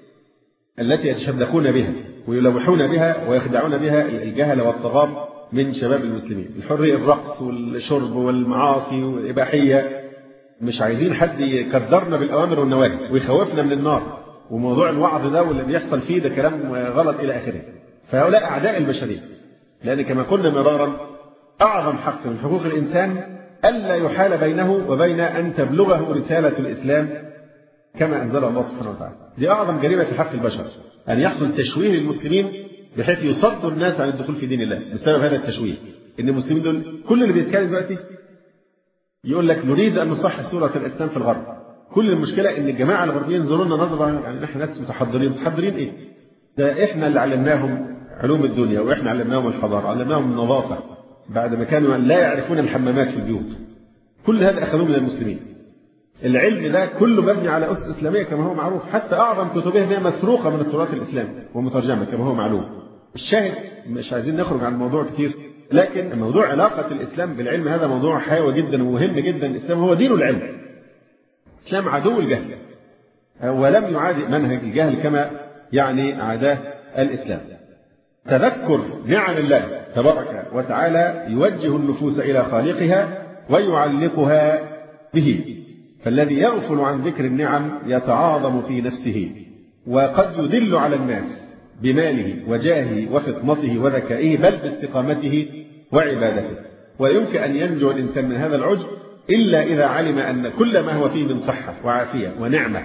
التي يتشدقون بها ويلوحون بها ويخدعون بها الجهل والطغاة من شباب المسلمين. الحريه الرقص والشرب والمعاصي والاباحيه، مش عايزين حد يقدرنا بالاوامر والنواهي ويخوفنا من النار، وموضوع الوعظ ده واللي بيحصل فيه ده كلام غلط الى اخره. فهؤلاء اعداء البشريه، لأن كما قلنا مرارا أعظم حق من حقوق الإنسان ألا يحال بينه وبين أن تبلغه رسالة الإسلام كما أنزل الله سبحانه وتعالى. دي أعظم جريمة في حق البشر، أن يحصل تشويه للمسلمين بحيث يصدوا الناس عن الدخول في دين الله بسبب هذا التشويه. إن المسلمين دول كل اللي بيتكلم دلوقتي يقول لك نريد أن نصحح صورة الإسلام في الغرب. كل المشكلة إن الجماعة الغربيين ينظرون نظرة يعني نحن ناس متحضرين إيه؟ ده إحنا اللي علمناهم علوم الدنيا، وإحنا علمناهم الحضارة، علمناهم النظافة بعد ما كانوا لا يعرفون الحمامات في البيوت. كل هذا أخذوه من المسلمين. العلم ده كله مبني على أسس إسلامية كما هو معروف، حتى أعظم كتبه هي مسروقة من التراث الإسلامي ومترجمة كما هو معلوم. الشاهد مش عايزين نخرج عن الموضوع كتير، لكن موضوع علاقة الإسلام بالعلم هذا موضوع حيوي جدا ومهم جدا. الإسلام هو دين العلم، الإسلام عدو الجهل ولم يعادي منهج الجهل كما يعني عاداه الإسلام. تذكر نعم الله تبارك وتعالى يوجه النفوس إلى خالقها ويعلقها به، فالذي يغفل عن ذكر النعم يتعاظم في نفسه وقد يدل على الناس بماله وجاهه وفطنته وذكائه بل باستقامته وعبادته. ويمكن أن ينجو الإنسان من هذا العجب إلا إذا علم أن كل ما هو فيه من صحة وعافية ونعمة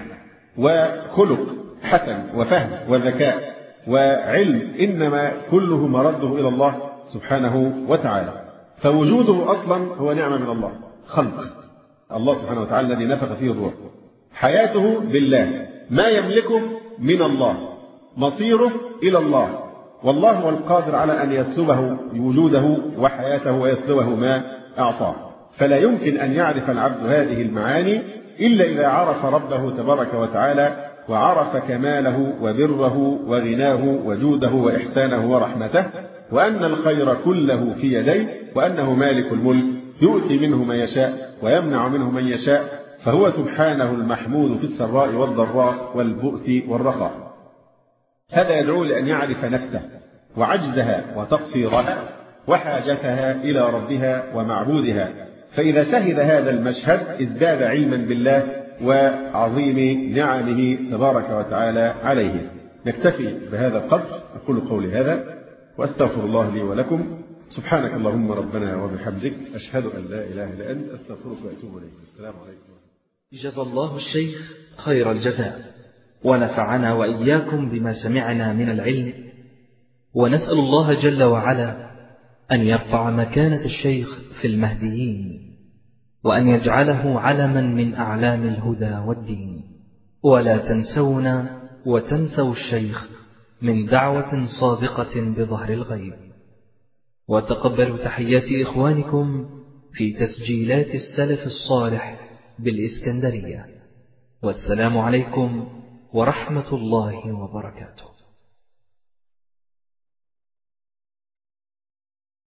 وخلق حسن وفهم وذكاء وعلم إنما كله مرده إلى الله سبحانه وتعالى. فوجوده أصلا هو نعمة من الله، خلق الله سبحانه وتعالى الذي نفخ فيه الروح. حياته بالله، ما يملكه من الله، مصيره إلى الله، والله هو القادر على أن يسلبه وجوده وحياته ويسلبه ما أعطاه. فلا يمكن أن يعرف العبد هذه المعاني إلا إذا عرف ربه تبارك وتعالى وعرف كماله وبره وغناه وجوده وإحسانه ورحمته، وأن الخير كله في يديه، وأنه مالك الملك يؤتي منه من يشاء ويمنع منه من يشاء، فهو سبحانه المحمود في السراء والضراء والبؤس والرخاء. هذا يدعو لأن يعرف نفسه وعجزها وتقصيرها وحاجتها إلى ربها ومعبودها. فإذا شهد هذا المشهد ازداد علما بالله وعظيم نعمه تبارك وتعالى عليه. نكتفي بهذا القدر. أقول قولي هذا وأستغفر الله لي ولكم. سبحانك اللهم ربنا وبحمدك، أشهد أن لا إله إلا أنت، أستغفرك وأتوب إليك. السلام عليكم. جزا الله الشيخ خير الجزاء، ونفعنا وإياكم بما سمعنا من العلم، ونسأل الله جل وعلا أن يرفع مكانة الشيخ في المهديين، وأن يجعله علما من أعلام الهدى والدين. ولا تنسونا وتنسوا الشيخ من دعوة صادقة بظهر الغيب. وتقبلوا تحيات إخوانكم في تسجيلات السلف الصالح بالإسكندرية. والسلام عليكم ورحمة الله وبركاته.